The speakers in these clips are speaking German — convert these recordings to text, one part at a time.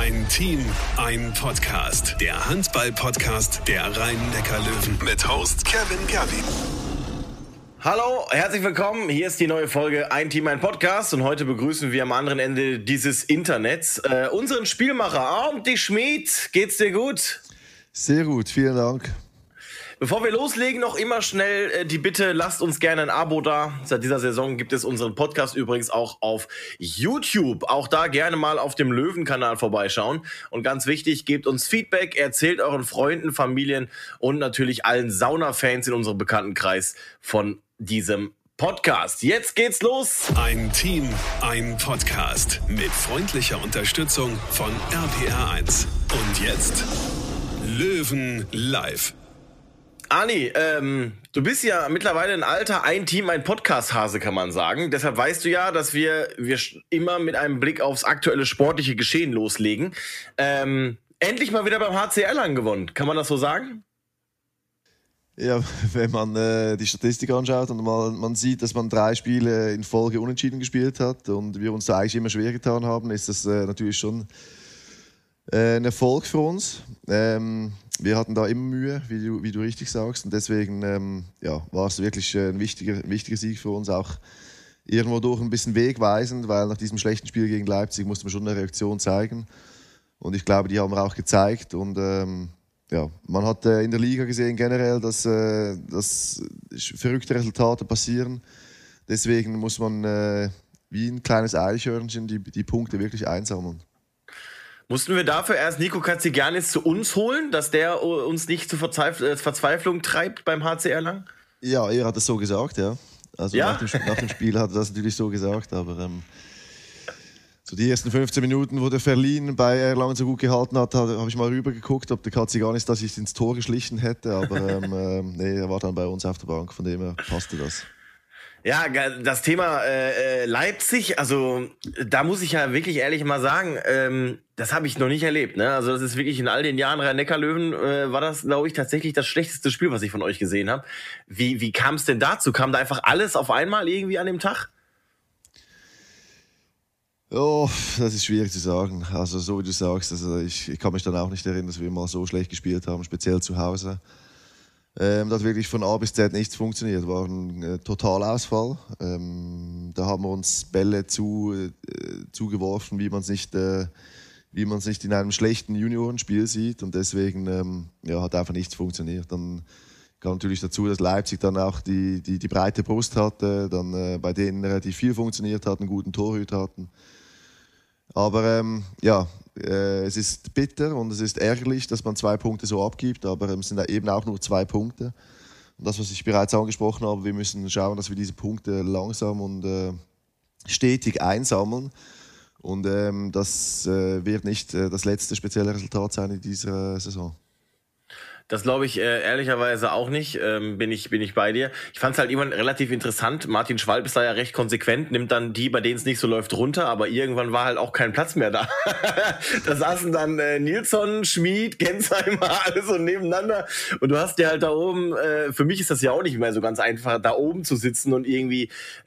Ein Team, ein Podcast. Der Handball-Podcast der Rhein-Neckar-Löwen mit Host Kevin Gerwin. Hallo, herzlich willkommen. Hier ist die neue Folge Ein Team, ein Podcast. Und heute begrüßen wir am anderen Ende dieses Internets unseren Spielmacher Arndt Schmid. Geht's dir gut? Sehr gut, vielen Dank. Bevor wir loslegen, noch immer schnell die Bitte, lasst uns gerne ein Abo da. Seit dieser Saison gibt es unseren Podcast übrigens auch auf YouTube. Auch da gerne mal auf dem Löwen-Kanal vorbeischauen. Und ganz wichtig, gebt uns Feedback, erzählt euren Freunden, Familien und natürlich allen Sauna-Fans in unserem Bekanntenkreis von diesem Podcast. Jetzt geht's los. Ein Team, ein Podcast mit freundlicher Unterstützung von RPR1. Und jetzt Löwen live. Ani, du bist ja mittlerweile ein alter Ein Team, ein Podcast-Hase, kann man sagen. Deshalb weißt du ja, dass wir immer mit einem Blick aufs aktuelle sportliche Geschehen loslegen. Endlich mal wieder beim HC Erlangen gewonnen. Kann man das so sagen? Ja, wenn man die Statistik anschaut und man sieht, dass man 3 Spiele in Folge unentschieden gespielt hat und wir uns da eigentlich immer schwer getan haben, ist das natürlich schon ein Erfolg für uns. Wir hatten da immer Mühe, wie du richtig sagst. Und deswegen war es wirklich ein wichtiger Sieg für uns. Auch irgendwo durch ein bisschen wegweisend, weil nach diesem schlechten Spiel gegen Leipzig musste man schon eine Reaktion zeigen. Und ich glaube, die haben wir auch gezeigt. Und man hat in der Liga gesehen generell, dass verrückte Resultate passieren. Deswegen muss man wie ein kleines Eichhörnchen die Punkte wirklich einsammeln. Mussten wir dafür erst Nico Katzigiannis zu uns holen, dass der uns nicht zur Verzweiflung treibt beim HC Erlangen? Ja, er hat es so gesagt, ja. Also ja? Nach dem Spiel hat er das natürlich so gesagt, aber so die ersten 15 Minuten, wo der Verlin bei Erlangen so gut gehalten hat, habe ich mal rübergeguckt, ob der Katzigiannis da sich ins Tor geschlichen hätte, aber nee, er war dann bei uns auf der Bank, von dem her passte das. Ja, das Thema Leipzig, also da muss ich ja wirklich ehrlich mal sagen, das habe ich noch nicht erlebt. Ne? Also das ist wirklich in all den Jahren Rhein-Neckar-Löwen war das, glaube ich, tatsächlich das schlechteste Spiel, was ich von euch gesehen habe. Wie kam es denn dazu? Kam da einfach alles auf einmal irgendwie an dem Tag? Oh, das ist schwierig zu sagen. Also so wie du sagst, also ich kann mich dann auch nicht erinnern, dass wir mal so schlecht gespielt haben, speziell zu Hause. Da hat wirklich von A bis Z nichts funktioniert. War ein Totalausfall. Da haben wir uns Bälle zugeworfen, wie man es nicht in einem schlechten Juniorenspiel sieht. Und deswegen hat einfach nichts funktioniert. Dann kam natürlich dazu, dass Leipzig dann auch die breite Brust hatte, dann bei denen relativ viel funktioniert hat, einen guten Torhüter hatten. Aber es ist bitter und es ist ärgerlich, dass man 2 Punkte so abgibt, aber es sind eben auch nur 2 Punkte. Und das, was ich bereits angesprochen habe, wir müssen schauen, dass wir diese Punkte langsam und stetig einsammeln. Und das wird nicht das letzte spezielle Resultat sein in dieser Saison. Das glaube ich ehrlicherweise auch nicht, bin ich bei dir. Ich fand es halt irgendwann relativ interessant. Martin Schwalb ist da ja recht konsequent, nimmt dann die, bei denen es nicht so läuft, runter, aber irgendwann war halt auch kein Platz mehr da. Da saßen dann Nilsson, Schmid, Gensheimer, alles so nebeneinander. Und du hast ja halt da oben, für mich ist das ja auch nicht mehr so ganz einfach, da oben zu sitzen und irgendwie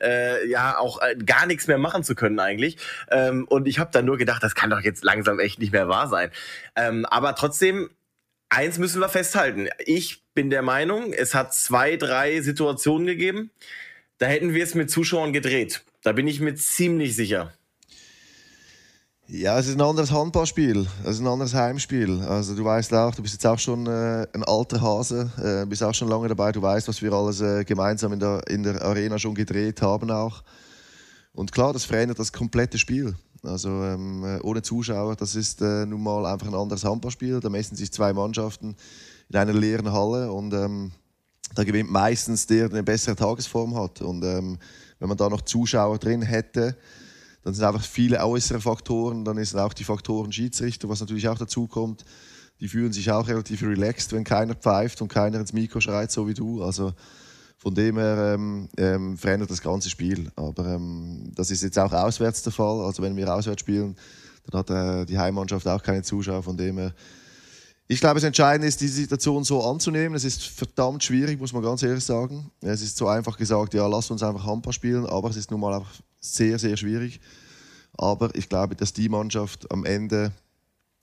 auch gar nichts mehr machen zu können eigentlich. Und ich habe dann nur gedacht, das kann doch jetzt langsam echt nicht mehr wahr sein. Aber trotzdem, eins müssen wir festhalten. Ich bin der Meinung, es hat 2, 3 Situationen gegeben. Da hätten wir es mit Zuschauern gedreht. Da bin ich mir ziemlich sicher. Ja, es ist ein anderes Handballspiel. Es ist ein anderes Heimspiel. Also du weißt auch, du bist jetzt auch schon ein alter Hase, bist auch schon lange dabei. Du weißt, was wir alles gemeinsam in der Arena schon gedreht haben auch. Und klar, das verändert das komplette Spiel. Also ohne Zuschauer, das ist nun mal einfach ein anderes Handballspiel. Da messen sich 2 Mannschaften in einer leeren Halle und da gewinnt meistens der eine bessere Tagesform hat. Und wenn man da noch Zuschauer drin hätte, dann sind einfach viele äußere Faktoren. Dann sind auch die Faktoren Schiedsrichter, was natürlich auch dazu kommt. Die fühlen sich auch relativ relaxed, wenn keiner pfeift und keiner ins Mikro schreit, so wie du. Also von dem her verändert das ganze Spiel. Aber das ist jetzt auch auswärts der Fall. Also wenn wir auswärts spielen, dann hat die Heimmannschaft auch keine Zuschauer. Von dem her, ich glaube, das Entscheidende ist, die Situation so anzunehmen. Es ist verdammt schwierig, muss man ganz ehrlich sagen. Es ist so einfach gesagt, ja, lass uns einfach Handball spielen. Aber es ist nun mal auch sehr, sehr schwierig. Aber ich glaube, dass die Mannschaft am Ende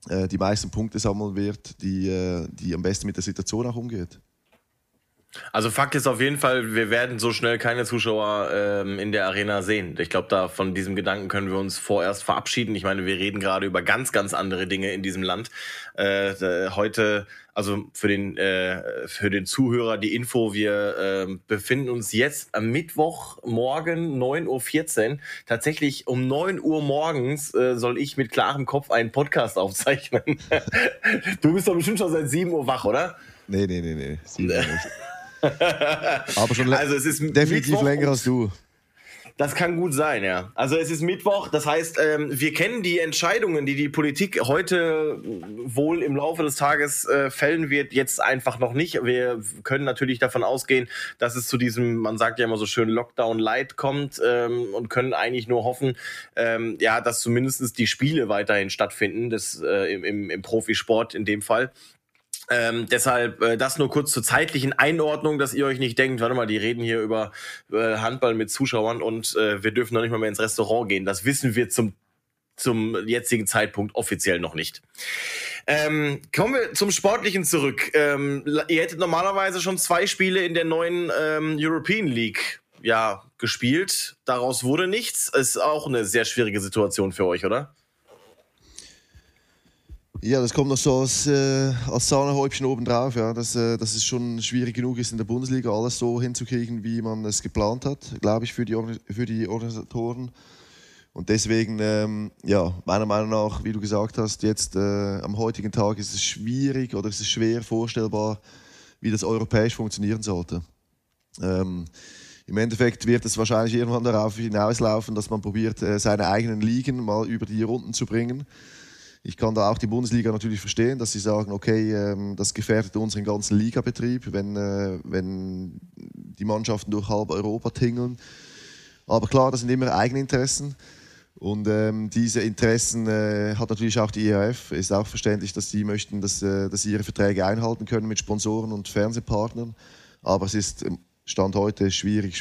die meisten Punkte sammeln wird, die am besten mit der Situation auch umgeht. Also Fakt ist auf jeden Fall, wir werden so schnell keine Zuschauer in der Arena sehen. Ich glaube, von diesem Gedanken können wir uns vorerst verabschieden. Ich meine, wir reden gerade über ganz, ganz andere Dinge in diesem Land. Heute, also für den Zuhörer die Info, wir befinden uns jetzt am Mittwochmorgen 9:14 Uhr. Tatsächlich um 9 Uhr morgens soll ich mit klarem Kopf einen Podcast aufzeichnen. Du bist doch bestimmt schon seit 7 Uhr wach, oder? Nee, 7 Uhr nicht. Aber schon also es ist definitiv Mittwoch länger als du. Das kann gut sein, ja. Also es ist Mittwoch, das heißt, wir kennen die Entscheidungen, die Politik heute wohl im Laufe des Tages fällen wird, jetzt einfach noch nicht. Wir können natürlich davon ausgehen, dass es zu diesem, man sagt ja immer so schön, Lockdown-Light kommt und können eigentlich nur hoffen, dass zumindest die Spiele weiterhin stattfinden, im Profisport in dem Fall. Deshalb das nur kurz zur zeitlichen Einordnung, dass ihr euch nicht denkt, warte mal, die reden hier über Handball mit Zuschauern und wir dürfen noch nicht mal mehr ins Restaurant gehen. Das wissen wir zum jetzigen Zeitpunkt offiziell noch nicht. Kommen wir zum Sportlichen zurück. Ihr hättet normalerweise schon 2 Spiele in der neuen European League gespielt. Daraus wurde nichts. Ist auch eine sehr schwierige Situation für euch, oder? Ja, das kommt noch so als Sahnehäubchen obendrauf, ja, dass es schon schwierig genug ist, in der Bundesliga alles so hinzukriegen, wie man es geplant hat, glaube ich, für die Organisatoren. Und deswegen, meiner Meinung nach, wie du gesagt hast, jetzt am heutigen Tag ist es schwierig oder ist es schwer vorstellbar, wie das europäisch funktionieren sollte. Im Endeffekt wird es wahrscheinlich irgendwann darauf hinauslaufen, dass man probiert, seine eigenen Ligen mal über die Runden zu bringen. Ich kann da auch die Bundesliga natürlich verstehen, dass sie sagen, okay, das gefährdet unseren ganzen Ligabetrieb, wenn die Mannschaften durch halb Europa tingeln. Aber klar, das sind immer Eigeninteressen. Und diese Interessen hat natürlich auch die IHF. Ist auch verständlich, dass sie möchten, dass sie ihre Verträge einhalten können mit Sponsoren und Fernsehpartnern. Aber es ist Stand heute schwierig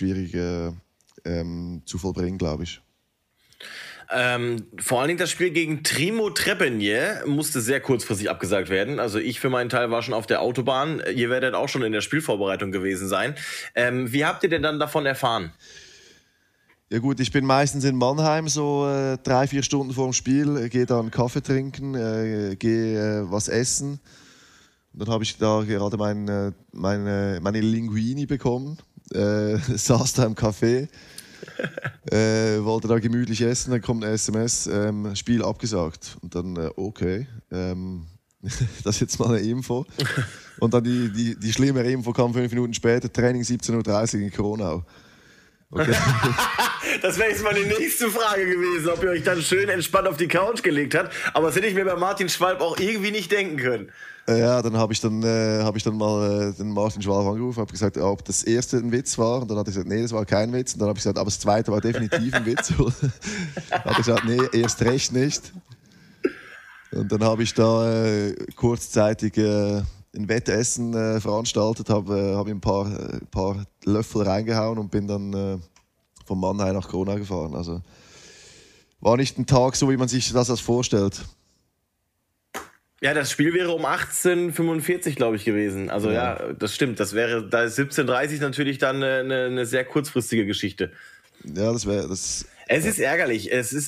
zu vollbringen, glaube ich. Vor allen Dingen das Spiel gegen Trimo Treppenje musste sehr kurzfristig abgesagt werden. Also ich für meinen Teil war schon auf der Autobahn. Ihr werdet auch schon in der Spielvorbereitung gewesen sein. Wie habt ihr denn dann davon erfahren? Ja gut, ich bin meistens in Mannheim so 3-4 Stunden vor dem Spiel, gehe da einen Kaffee trinken, gehe was essen. Und dann habe ich da gerade meine Linguini bekommen, saß da im Café. Wollte da gemütlich essen, dann kommt eine SMS, Spiel abgesagt. Und dann, okay, das ist jetzt mal eine Info. Und dann die schlimme Info kam 5 Minuten später, Training 17:30 Uhr in Kronau. Okay. Das wäre jetzt meine nächste Frage gewesen, ob ihr euch dann schön entspannt auf die Couch gelegt habt. Aber das hätte ich mir bei Martin Schwalb auch irgendwie nicht denken können. Ja, dann habe ich dann mal den Martin Schwalb angerufen, habe gesagt, ob das erste ein Witz war. Und dann hat er gesagt, nee, das war kein Witz. Und dann habe ich gesagt, aber das zweite war definitiv ein Witz. Dann hat er gesagt, nee, erst recht nicht. Und dann habe ich da kurzzeitig ein Wettessen veranstaltet, habe ein paar Löffel reingehauen und bin dann von Mannheim nach Kronau gefahren. Also war nicht ein Tag so, wie man sich das vorstellt. Ja, das Spiel wäre um 18:45 Uhr, glaube ich, gewesen. Also ja, das stimmt. Da ist 17:30 Uhr natürlich dann eine sehr kurzfristige Geschichte. Ja, das wäre das. Es ist ärgerlich.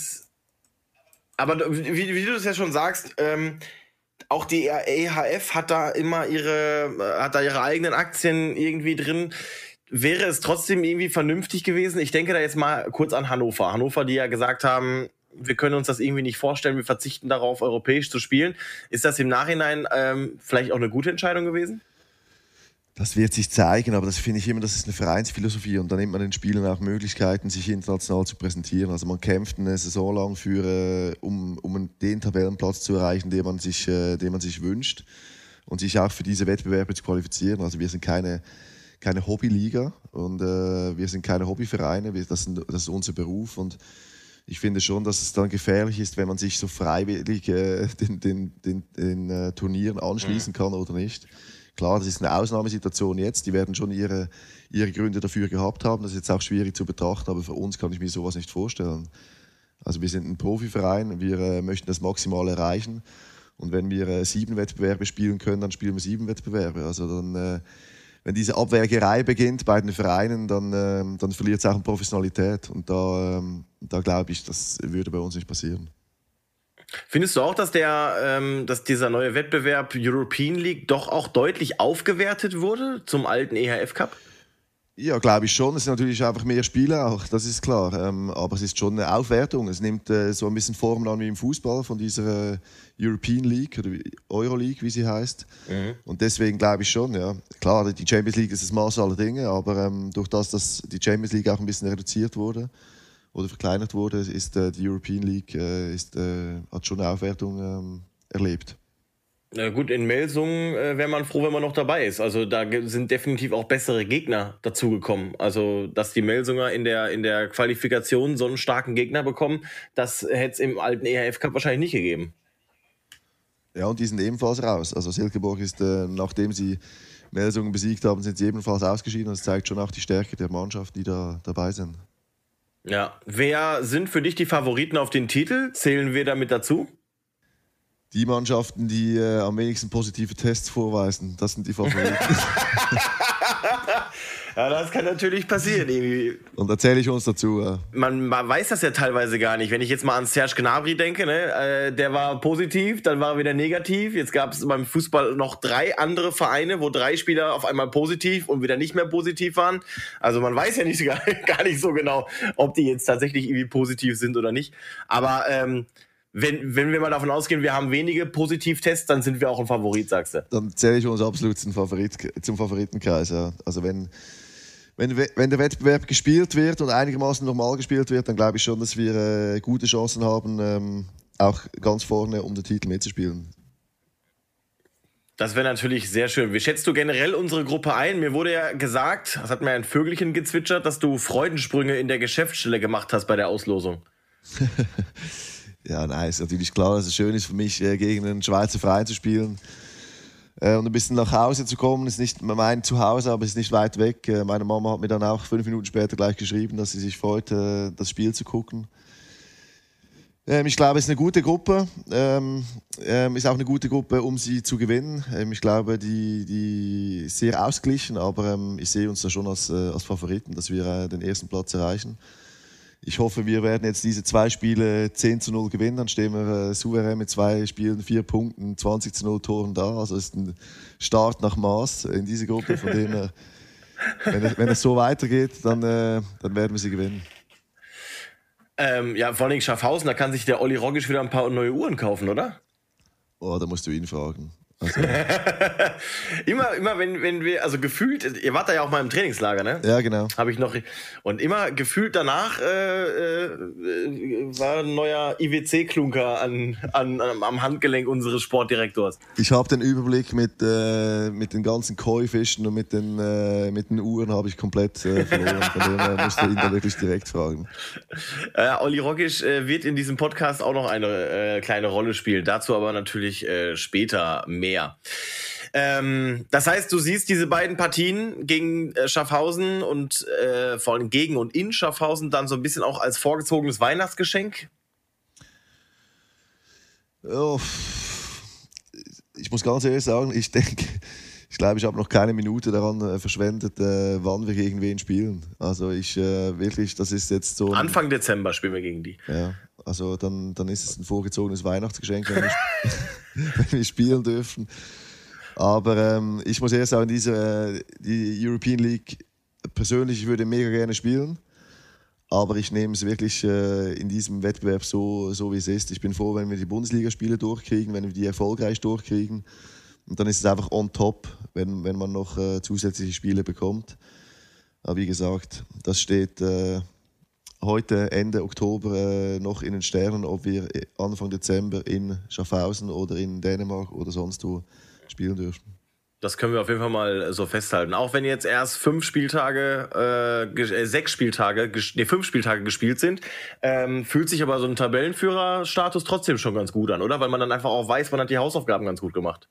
Aber wie du es ja schon sagst, auch die EHF hat da immer ihre eigenen Aktien irgendwie drin. Wäre es trotzdem irgendwie vernünftig gewesen? Ich denke da jetzt mal kurz an Hannover. Hannover, die ja gesagt haben, wir können uns das irgendwie nicht vorstellen, wir verzichten darauf, europäisch zu spielen. Ist das im Nachhinein vielleicht auch eine gute Entscheidung gewesen? Das wird sich zeigen, aber das finde ich immer, das ist eine Vereinsphilosophie und da nimmt man den Spielern auch Möglichkeiten, sich international zu präsentieren. Also man kämpft eine Saison lang um den Tabellenplatz zu erreichen, den man sich wünscht und sich auch für diese Wettbewerbe zu qualifizieren. Also wir sind keine Hobbyliga und wir sind keine Hobbyvereine, das ist unser Beruf und ich finde schon, dass es dann gefährlich ist, wenn man sich so freiwillig den Turnieren anschließen kann oder nicht. Klar, das ist eine Ausnahmesituation jetzt. Die werden schon ihre Gründe dafür gehabt haben. Das ist jetzt auch schwierig zu betrachten, aber für uns kann ich mir sowas nicht vorstellen. Also wir sind ein Profiverein, wir möchten das maximal erreichen. Und wenn wir 7 Wettbewerbe spielen können, dann spielen wir 7 Wettbewerbe. Also dann, wenn diese Abwägerei beginnt bei den Vereinen, dann verliert es auch an Professionalität. Und da glaube ich, das würde bei uns nicht passieren. Findest du auch, dass dieser neue Wettbewerb European League doch auch deutlich aufgewertet wurde zum alten EHF Cup? Ja, glaube ich schon. Es sind natürlich einfach mehr Spiele auch, das ist klar. Aber es ist schon eine Aufwertung. Es nimmt so ein bisschen Formen an wie im Fußball von dieser European League oder Euro League, wie sie heißt. Mhm. Und deswegen glaube ich schon, ja. Klar, die Champions League ist das Maß aller Dinge, aber durch das, dass die Champions League auch ein bisschen reduziert wurde oder verkleinert wurde, ist die European League hat schon eine Aufwertung erlebt. Na gut, in Melsungen wäre man froh, wenn man noch dabei ist. Also da sind definitiv auch bessere Gegner dazugekommen. Also dass die Melsunger in der Qualifikation so einen starken Gegner bekommen, das hätte es im alten EHF Cup wahrscheinlich nicht gegeben. Ja, und die sind ebenfalls raus. Also Silkeborg ist, nachdem sie Melsungen besiegt haben, sind sie ebenfalls ausgeschieden. Das zeigt schon auch die Stärke der Mannschaft, die da dabei sind. Ja, wer sind für dich die Favoriten auf den Titel? Zählen wir damit dazu? Die Mannschaften, die am wenigsten positive Tests vorweisen, das sind die Favoriten. Ja, das kann natürlich passieren irgendwie. Und da zähle ich uns dazu. Ja. Man weiß das ja teilweise gar nicht. Wenn ich jetzt mal an Serge Gnabry denke, ne, der war positiv, dann war er wieder negativ. Jetzt gab es beim Fußball noch 3 andere Vereine, wo 3 Spieler auf einmal positiv und wieder nicht mehr positiv waren. Also man weiß ja nicht, gar nicht so genau, ob die jetzt tatsächlich irgendwie positiv sind oder nicht. Aber wenn wir mal davon ausgehen, wir haben wenige Positivtests, dann sind wir auch ein Favorit, sagst du? Dann zähle ich uns absolut zum Favoritenkreis. Ja. Also wenn der Wettbewerb gespielt wird und einigermaßen normal gespielt wird, dann glaube ich schon, dass wir gute Chancen haben, auch ganz vorne um den Titel mitzuspielen. Das wäre natürlich sehr schön. Wie schätzt du generell unsere Gruppe ein? Mir wurde ja gesagt, das hat mir ein Vögelchen gezwitschert, dass du Freudensprünge in der Geschäftsstelle gemacht hast bei der Auslosung. Ja, nein, ist natürlich klar, dass es schön ist für mich, gegen einen Schweizer Verein zu spielen. Und ein bisschen nach Hause zu kommen, ist nicht mein Zuhause, aber es ist nicht weit weg. Meine Mama hat mir dann auch 5 Minuten später gleich geschrieben, dass sie sich freut, das Spiel zu gucken. Ich glaube, es ist eine gute Gruppe. Ist auch eine gute Gruppe, um sie zu gewinnen. Ich glaube, die ist sehr ausgeglichen, aber ich sehe uns da schon als Favoriten, dass wir den ersten Platz erreichen. Ich hoffe, wir werden jetzt diese 2 Spiele 10-0 gewinnen. Dann stehen wir souverän mit 2 Spielen, 4 Punkten, 20-0 Toren da. Also ist ein Start nach Maß in dieser Gruppe. Von dem her, wenn es so weitergeht, dann werden wir sie gewinnen. Ja, vor allem Schaffhausen, da kann sich der Olli Rogisch wieder ein paar neue Uhren kaufen, oder? Oh, da musst du ihn fragen. Also. immer wenn wir, also gefühlt, ihr wart da ja auch mal im Trainingslager, ne? Ja, genau. Habe ich noch. Und immer gefühlt danach war ein neuer IWC-Klunker am Handgelenk unseres Sportdirektors. Ich habe den Überblick mit den ganzen Koi-Fischen und mit den Uhren habe ich komplett verloren. Von dem her musst du ihn da wirklich direkt fragen. Olli Rogisch wird in diesem Podcast auch noch eine kleine Rolle spielen. Dazu aber natürlich später mehr. Das heißt, du siehst diese beiden Partien gegen Schaffhausen und vor allem gegen und in Schaffhausen dann so ein bisschen auch als vorgezogenes Weihnachtsgeschenk? Oh, ich muss ganz ehrlich sagen, ich glaube, ich habe noch keine Minute daran verschwendet, wann wir gegen wen spielen. Also wirklich, das ist jetzt so... Anfang Dezember spielen wir gegen die. Ja, also dann ist es ein vorgezogenes Weihnachtsgeschenk, wenn wir spielen dürfen. Aber ich muss ehrlich sagen, die European League persönlich, ich würde mega gerne spielen. Aber ich nehme es wirklich in diesem Wettbewerb so wie es ist. Ich bin froh, wenn wir die Bundesligaspiele durchkriegen, wenn wir die erfolgreich durchkriegen. Und dann ist es einfach on top, wenn man noch zusätzliche Spiele bekommt. Aber wie gesagt, das steht heute, Ende Oktober, noch in den Sternen, ob wir Anfang Dezember in Schaffhausen oder in Dänemark oder sonst wo spielen dürfen. Das können wir auf jeden Fall mal so festhalten. Auch wenn jetzt erst 5 Spieltage gespielt sind, fühlt sich aber so ein Tabellenführerstatus trotzdem schon ganz gut an, oder? Weil man dann einfach auch weiß, man hat die Hausaufgaben ganz gut gemacht.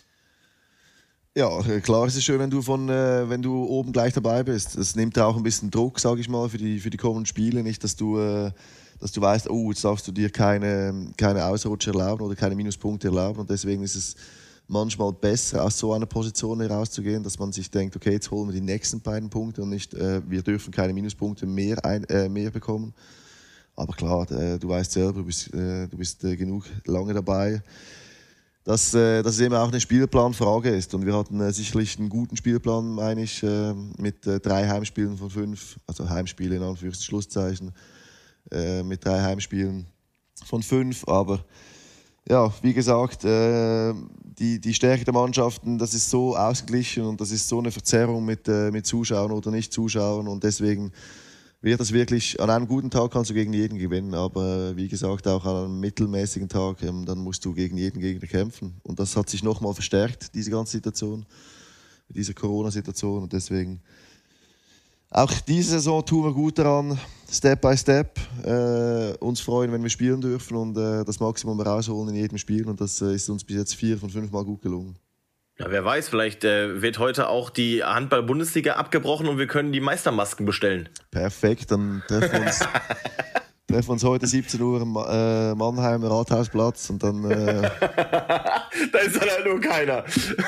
Ja, klar ist es schön, wenn du oben gleich dabei bist. Das nimmt auch ein bisschen Druck, sage ich mal, für die kommenden Spiele. Nicht, dass du dass du weißt, oh, jetzt darfst du dir keine Ausrutscher erlauben oder keine Minuspunkte erlauben. Und deswegen ist es manchmal besser, aus so einer Position herauszugehen, dass man sich denkt, okay, jetzt holen wir die nächsten beiden Punkte und nicht, wir dürfen keine Minuspunkte mehr bekommen. Aber klar, du weißt selber, du bist genug lange dabei, dass es eben auch eine Spielplanfrage ist. Und wir hatten sicherlich einen guten Spielplan, meine ich, mit 3 Heimspielen von 5, also Heimspiele in Anführungs- mit 3 Heimspielen von 5. Aber ja, wie gesagt, die Stärke der Mannschaften, das ist so ausgeglichen und das ist so eine Verzerrung mit Zuschauern oder nicht Zuschauern. Und deswegen wird das wirklich, an einem guten Tag kannst du gegen jeden gewinnen, aber wie gesagt, auch an einem mittelmäßigen Tag, dann musst du gegen jeden Gegner kämpfen. Und das hat sich nochmal verstärkt, diese ganze Situation, diese Corona-Situation. Und deswegen, auch diese Saison tun wir gut daran, Step by Step, uns freuen, wenn wir spielen dürfen und das Maximum rausholen in jedem Spiel. Und das ist uns bis jetzt 4 von 5 Mal gut gelungen. Ja, wer weiß, vielleicht wird heute auch die Handball-Bundesliga abgebrochen und wir können die Meistermasken bestellen. Perfekt, dann treffen wir uns heute 17 Uhr im Mannheim Rathausplatz und dann... Da ist dann halt nur keiner.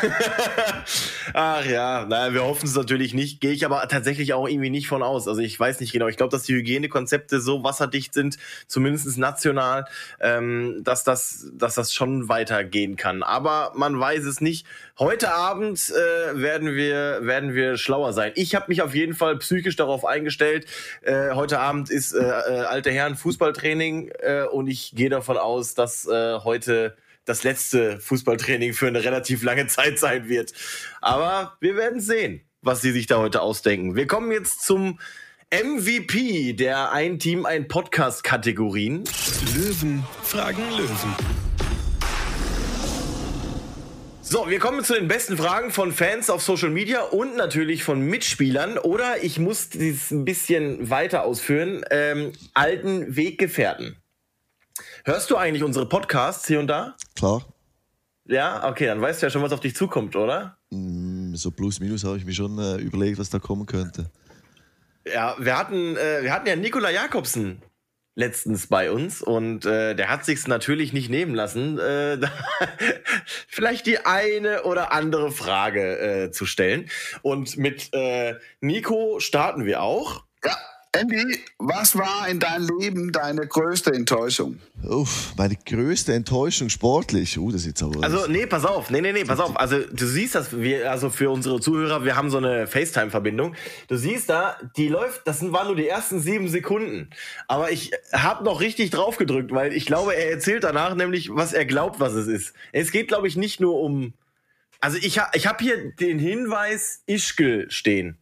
Ach ja, naja, wir hoffen es natürlich nicht. Gehe ich aber tatsächlich auch irgendwie nicht von aus. Also ich weiß nicht genau. Ich glaube, dass die Hygienekonzepte so wasserdicht sind, zumindest national, dass das schon weitergehen kann. Aber man weiß es nicht. Heute Abend werden wir schlauer sein. Ich habe mich auf jeden Fall psychisch darauf eingestellt. Heute Abend ist alte Herren Fußballtraining und ich gehe davon aus, dass heute das letzte Fußballtraining für eine relativ lange Zeit sein wird. Aber wir werden sehen, was sie sich da heute ausdenken. Wir kommen jetzt zum MVP der Ein Team, ein Podcast-Kategorien. Löwen fragen Löwen. So, wir kommen zu den besten Fragen von Fans auf Social Media und natürlich von Mitspielern. Oder ich muss dies ein bisschen weiter ausführen. Alten Weggefährten. Hörst du eigentlich unsere Podcasts hier und da? Klar. Ja, okay, dann weißt du ja schon, was auf dich zukommt, oder? So plus minus habe ich mir schon überlegt, was da kommen könnte. Ja, wir hatten ja Nikola Jakobsen letztens bei uns und der hat sich's natürlich nicht nehmen lassen, vielleicht die eine oder andere Frage zu stellen. Und mit Nico starten wir auch. Ja, Andy, was war in deinem Leben deine größte Enttäuschung? Uff, meine größte Enttäuschung sportlich. Das ist jetzt aber... Also, nee, pass auf. Also, du siehst, dass wir, also für unsere Zuhörer, wir haben so eine FaceTime-Verbindung. Du siehst da, die läuft, das waren nur die ersten 7 Sekunden. Aber ich habe noch richtig drauf gedrückt, weil ich glaube, er erzählt danach nämlich, was er glaubt, was es ist. Es geht, glaube ich, nicht nur um... Also, ich hab hier den Hinweis Ischgl stehen.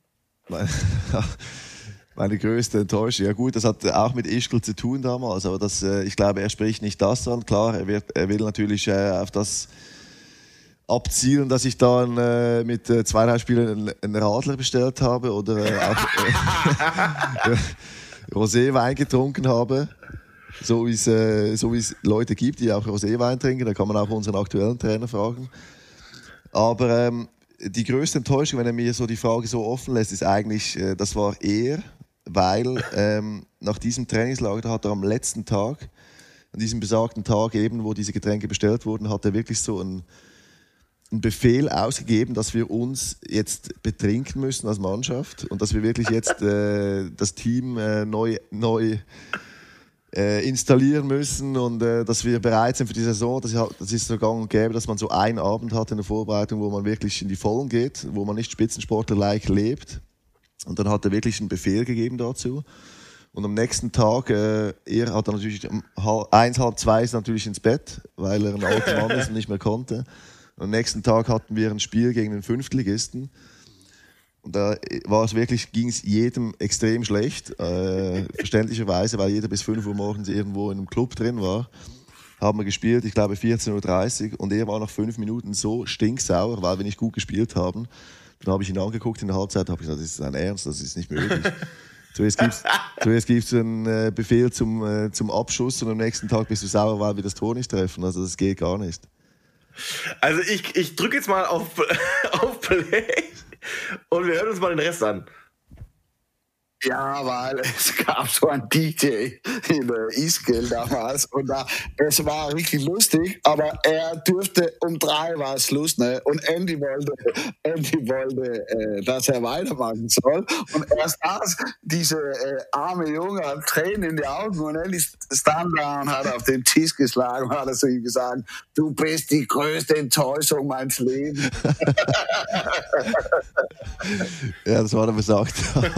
Meine größte Enttäuschung. Ja gut, das hat auch mit Ischgl zu tun damals, aber ich glaube, er spricht nicht das an. Klar, er will natürlich auf das abzielen, dass ich dann mit 2-3 Spielen einen Radler bestellt habe oder auch Roséwein getrunken habe. So wie es Leute gibt, die auch Roséwein trinken. Da kann man auch unseren aktuellen Trainer fragen. Aber die größte Enttäuschung, wenn er mir so die Frage so offen lässt, ist eigentlich, das war er, weil nach diesem Trainingslager, da hat er am letzten Tag, an diesem besagten Tag eben, wo diese Getränke bestellt wurden, hat er wirklich so einen Befehl ausgegeben, dass wir uns jetzt betrinken müssen als Mannschaft und dass wir wirklich jetzt das Team neu installieren müssen und dass wir bereit sind für die Saison. Das ist so gang und gäbe, dass man so einen Abend hat in der Vorbereitung, wo man wirklich in die Vollen geht, wo man nicht Spitzensportler-like lebt. Und dann hat er wirklich einen Befehl gegeben dazu. Und am nächsten Tag, er hat dann natürlich um 1, halb 2 ist natürlich ins Bett, weil er ein alter Mann ist und nicht mehr konnte. Und am nächsten Tag hatten wir ein Spiel gegen den Fünftligisten. Und da ging es jedem extrem schlecht, verständlicherweise, weil jeder bis 5 Uhr morgens irgendwo in einem Club drin war. Haben wir gespielt, ich glaube 14.30 Uhr, und er war nach 5 Minuten so stinksauer, weil wir nicht gut gespielt haben. Dann habe ich ihn angeguckt in der Halbzeit und habe gesagt, das ist ein Ernst, das ist nicht möglich. Zuerst gibst du einen Befehl zum Abschuss und am nächsten Tag bist du sauer, weil wir das Tor nicht treffen. Also das geht gar nicht. Also ich drücke jetzt mal auf Play und wir hören uns mal den Rest an. Ja, weil es gab so einen DJ in Ischgl damals und es war richtig lustig, aber er dürfte um 3 war es Schluss, ne? Und Andy wollte, dass er weitermachen soll. Und er saß, diese arme Junge, hat Tränen in die Augen und Andy stand da und hat auf den Tisch geschlagen und hat zu ihm gesagt, du bist die größte Enttäuschung meines Lebens. Ja, das war er besagt.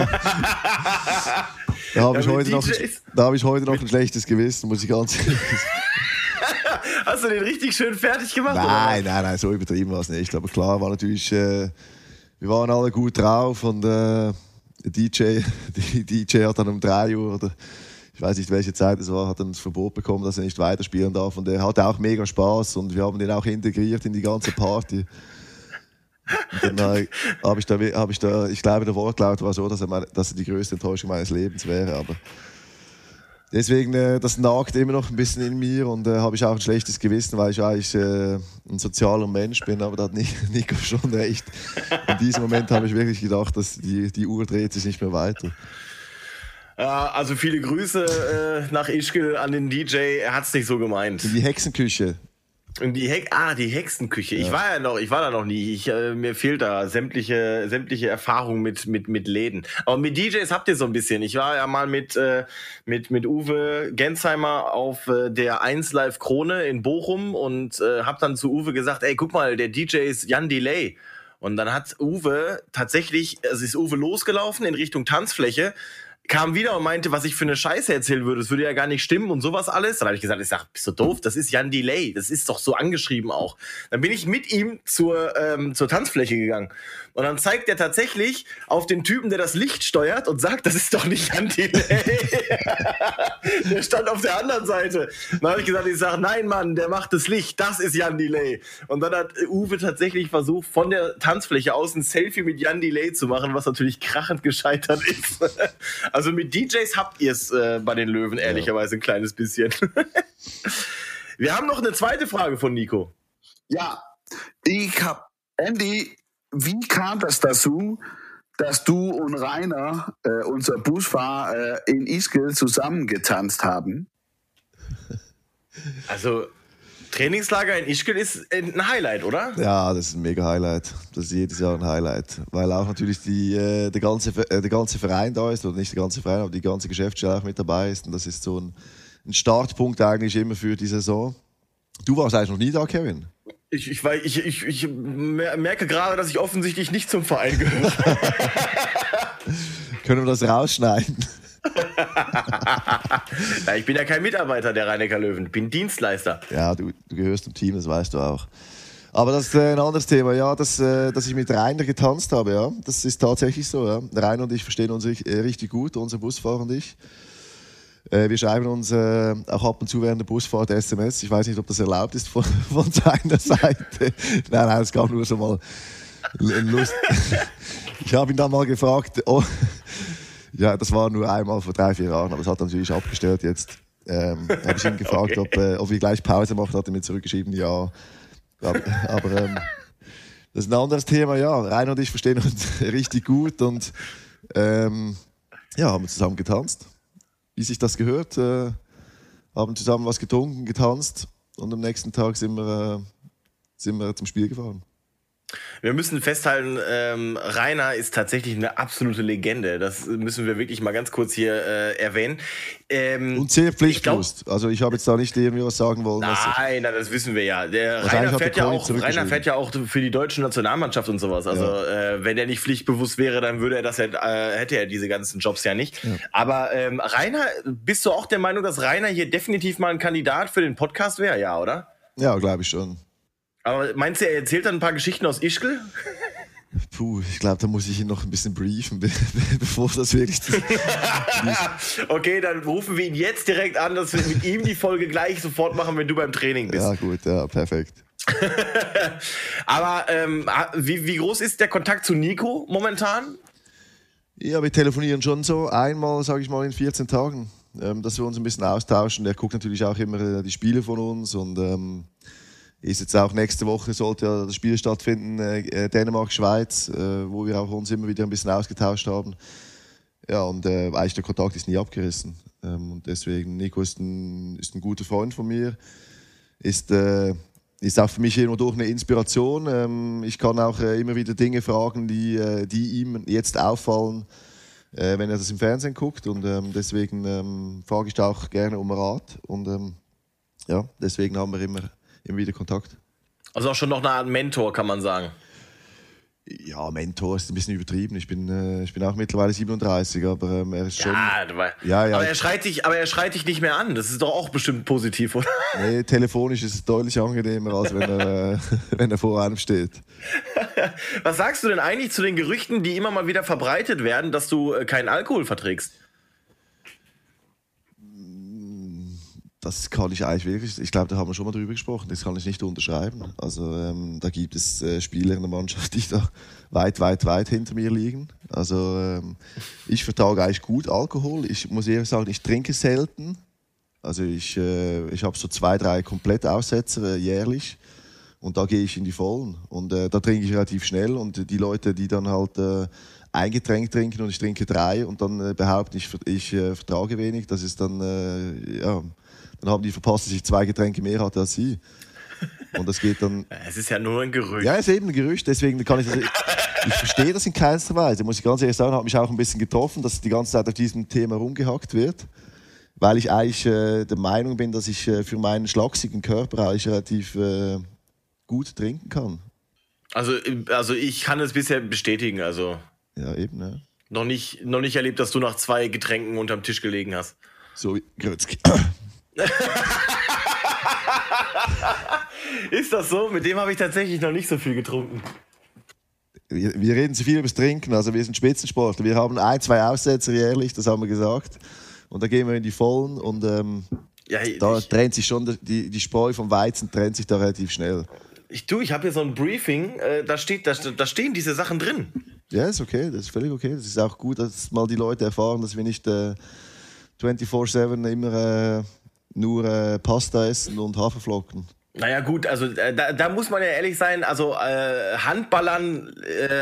Da habe ich, hab ich heute noch ein schlechtes Gewissen, muss ich ganz ehrlich sagen. Hast du den richtig schön fertig gemacht? Nein, so übertrieben war es nicht. Aber klar, war natürlich, wir waren alle gut drauf und der DJ hat dann um 3 Uhr oder ich weiß nicht, welche Zeit es war, hat dann das Verbot bekommen, dass er nicht weiterspielen darf. Und er hatte auch mega Spaß und wir haben den auch integriert in die ganze Party. Und dann habe ich da, ich glaube, der Wortlaut war so, dass er die größte Enttäuschung meines Lebens wäre. Aber deswegen, das nagt immer noch ein bisschen in mir und habe ich auch ein schlechtes Gewissen, weil ich eigentlich ein sozialer Mensch bin. Aber da hat Nico schon recht. In diesem Moment habe ich wirklich gedacht, dass die Uhr dreht sich nicht mehr weiter. Also viele Grüße nach Ischgl an den DJ. Er hat es nicht so gemeint. In die Hexenküche. Die Hexenküche. Ja. Ich war da noch nie. Mir fehlt da sämtliche Erfahrung mit Läden. Aber mit DJs habt ihr so ein bisschen. Ich war ja mal mit Uwe Gensheimer auf der 1 Live Krone in Bochum und hab dann zu Uwe gesagt, ey, guck mal, der DJ ist Jan Delay. Und dann hat Uwe ist Uwe losgelaufen in Richtung Tanzfläche, kam wieder und meinte, was ich für eine Scheiße erzählen würde. Das würde ja gar nicht stimmen und sowas alles. Dann habe ich gesagt, bist du doof? Das ist Jan Delay. Das ist doch so angeschrieben auch. Dann bin ich mit ihm zur Tanzfläche gegangen. Und dann zeigt er tatsächlich auf den Typen, der das Licht steuert und sagt, das ist doch nicht Jan Delay. Der stand auf der anderen Seite. Dann habe ich gesagt, nein, Mann, der macht das Licht. Das ist Jan Delay. Und dann hat Uwe tatsächlich versucht, von der Tanzfläche aus ein Selfie mit Jan Delay zu machen, was natürlich krachend gescheitert ist. Also mit DJs habt ihr es bei den Löwen ehrlicherweise ein kleines bisschen. Wir haben noch eine zweite Frage von Nico. Ja, Andy, wie kam das dazu, dass du und Rainer, unser Busfahrer, in Ischgl zusammengetanzt haben? Also Trainingslager in Ischgl ist ein Highlight, oder? Ja, das ist ein mega Highlight. Das ist jedes Jahr ein Highlight. Weil auch natürlich der ganze Verein da ist, oder nicht der ganze Verein, aber die ganze Geschäftsstelle auch mit dabei ist. Und das ist so ein Startpunkt eigentlich immer für die Saison. Du warst eigentlich noch nie da, Kevin? Ich merke gerade, dass ich offensichtlich nicht zum Verein gehöre. Können wir das rausschneiden? Ja, ich bin ja kein Mitarbeiter der Rhein-Neckar-Löwen, ich bin Dienstleister. Ja, du gehörst zum Team, das weißt du auch. Aber das ist ein anderes Thema, ja, dass ich mit Rainer getanzt habe, ja, das ist tatsächlich so. Ja. Rainer und ich verstehen uns richtig gut, unser Busfahrer und ich. Wir schreiben uns auch ab und zu während der Busfahrt SMS. Ich weiß nicht, ob das erlaubt ist von seiner Seite. Nein, es gab nur so mal Lust. Ich habe ihn dann mal gefragt, ja, das war nur einmal vor 3-4 Jahren, aber das hat er natürlich abgestellt jetzt. Habe ich ihn gefragt, okay, ob wir gleich Pause machen, hat er mir zurückgeschrieben, ja. Aber das ist ein anderes Thema, ja. Rainer und ich verstehen uns richtig gut und haben zusammen getanzt. Wie sich das gehört, haben zusammen was getrunken, getanzt und am nächsten Tag sind wir zum Spiel gefahren. Wir müssen festhalten, Rainer ist tatsächlich eine absolute Legende. Das müssen wir wirklich mal ganz kurz hier erwähnen. Und sehr pflichtbewusst. Also ich habe jetzt da nicht irgendwie was sagen wollen. Nein, das wissen wir ja. Rainer fährt ja auch für die deutsche Nationalmannschaft und sowas. Also wenn er nicht pflichtbewusst wäre, dann hätte er diese ganzen Jobs ja nicht. Ja. Aber Rainer, bist du auch der Meinung, dass Rainer hier definitiv mal ein Kandidat für den Podcast wäre? Ja, oder? Ja, glaube ich schon. Aber meinst du, er erzählt dann ein paar Geschichten aus Ischgl? Puh, ich glaube, da muss ich ihn noch ein bisschen briefen, bevor das wirklich... Okay, dann rufen wir ihn jetzt direkt an, dass wir mit ihm die Folge gleich sofort machen, wenn du beim Training bist. Ja gut, ja, perfekt. Aber wie groß ist der Kontakt zu Nico momentan? Ja, wir telefonieren schon so einmal, sage ich mal, in 14 Tagen, dass wir uns ein bisschen austauschen. Der guckt natürlich auch immer die Spiele von uns und... ist jetzt auch nächste Woche, sollte ja das Spiel stattfinden, Dänemark-Schweiz, wo wir auch uns immer wieder ein bisschen ausgetauscht haben. Ja, und eigentlich der Kontakt ist nie abgerissen. Und deswegen, Nico ist ein guter Freund von mir. Ist auch für mich immer durch eine Inspiration. Ich kann auch immer wieder Dinge fragen, die ihm jetzt auffallen, wenn er das im Fernsehen guckt. Und deswegen frage ich da auch gerne um Rat. Und ja, deswegen haben wir immer wieder Kontakt. Also auch schon noch eine Art Mentor, kann man sagen. Ja, Mentor ist ein bisschen übertrieben. Ich bin auch mittlerweile 37, aber er ist schon. Ja. Aber er schreit dich nicht mehr an. Das ist doch auch bestimmt positiv, oder? Nee, telefonisch ist es deutlich angenehmer, als wenn er vor einem steht. Was sagst du denn eigentlich zu den Gerüchten, die immer mal wieder verbreitet werden, dass du keinen Alkohol verträgst? Das kann ich eigentlich wirklich, ich glaube, da haben wir schon mal drüber gesprochen, das kann ich nicht unterschreiben. Also da gibt es Spieler in der Mannschaft, die da weit hinter mir liegen. Also ich vertrage eigentlich gut Alkohol. Ich muss ehrlich sagen, ich trinke selten. Also ich habe so 2-3 Komplettaussetzer jährlich und da gehe ich in die Vollen. Und da trinke ich relativ schnell und die Leute, die dann halt ein Getränk trinken und ich trinke 3 und dann behaupten, ich vertrage wenig, das ist dann, dann haben die verpasst, dass ich 2 Getränke mehr hatte als sie. Und das geht dann. Es ist ja nur ein Gerücht. Ja, es ist eben ein Gerücht, deswegen kann ich das. Ich verstehe das in keinster Weise, muss ich ganz ehrlich sagen, hat mich auch ein bisschen getroffen, dass die ganze Zeit auf diesem Thema rumgehackt wird. Weil ich eigentlich der Meinung bin, dass ich für meinen schlachsigen Körper eigentlich relativ gut trinken kann. Also ich kann es bisher bestätigen. Also ja, eben, ja. Noch nicht erlebt, dass du nach 2 Getränken unterm Tisch gelegen hast. So, Grützki. Ist das so? Mit dem habe ich tatsächlich noch nicht so viel getrunken. Wir reden zu viel über das Trinken, also wir sind Spitzensportler. Wir haben 1-2 Aussetzer jährlich, das haben wir gesagt. Und da gehen wir in die Vollen und da trennt sich schon, die Spreu vom Weizen trennt sich da relativ schnell. Ich habe hier so ein Briefing, da stehen diese Sachen drin. Ja, ist okay, das ist völlig okay. Das ist auch gut, dass mal die Leute erfahren, dass wir nicht 24/7 immer nur Pasta essen und Haferflocken. Naja gut, also da muss man ja ehrlich sein, also Handballern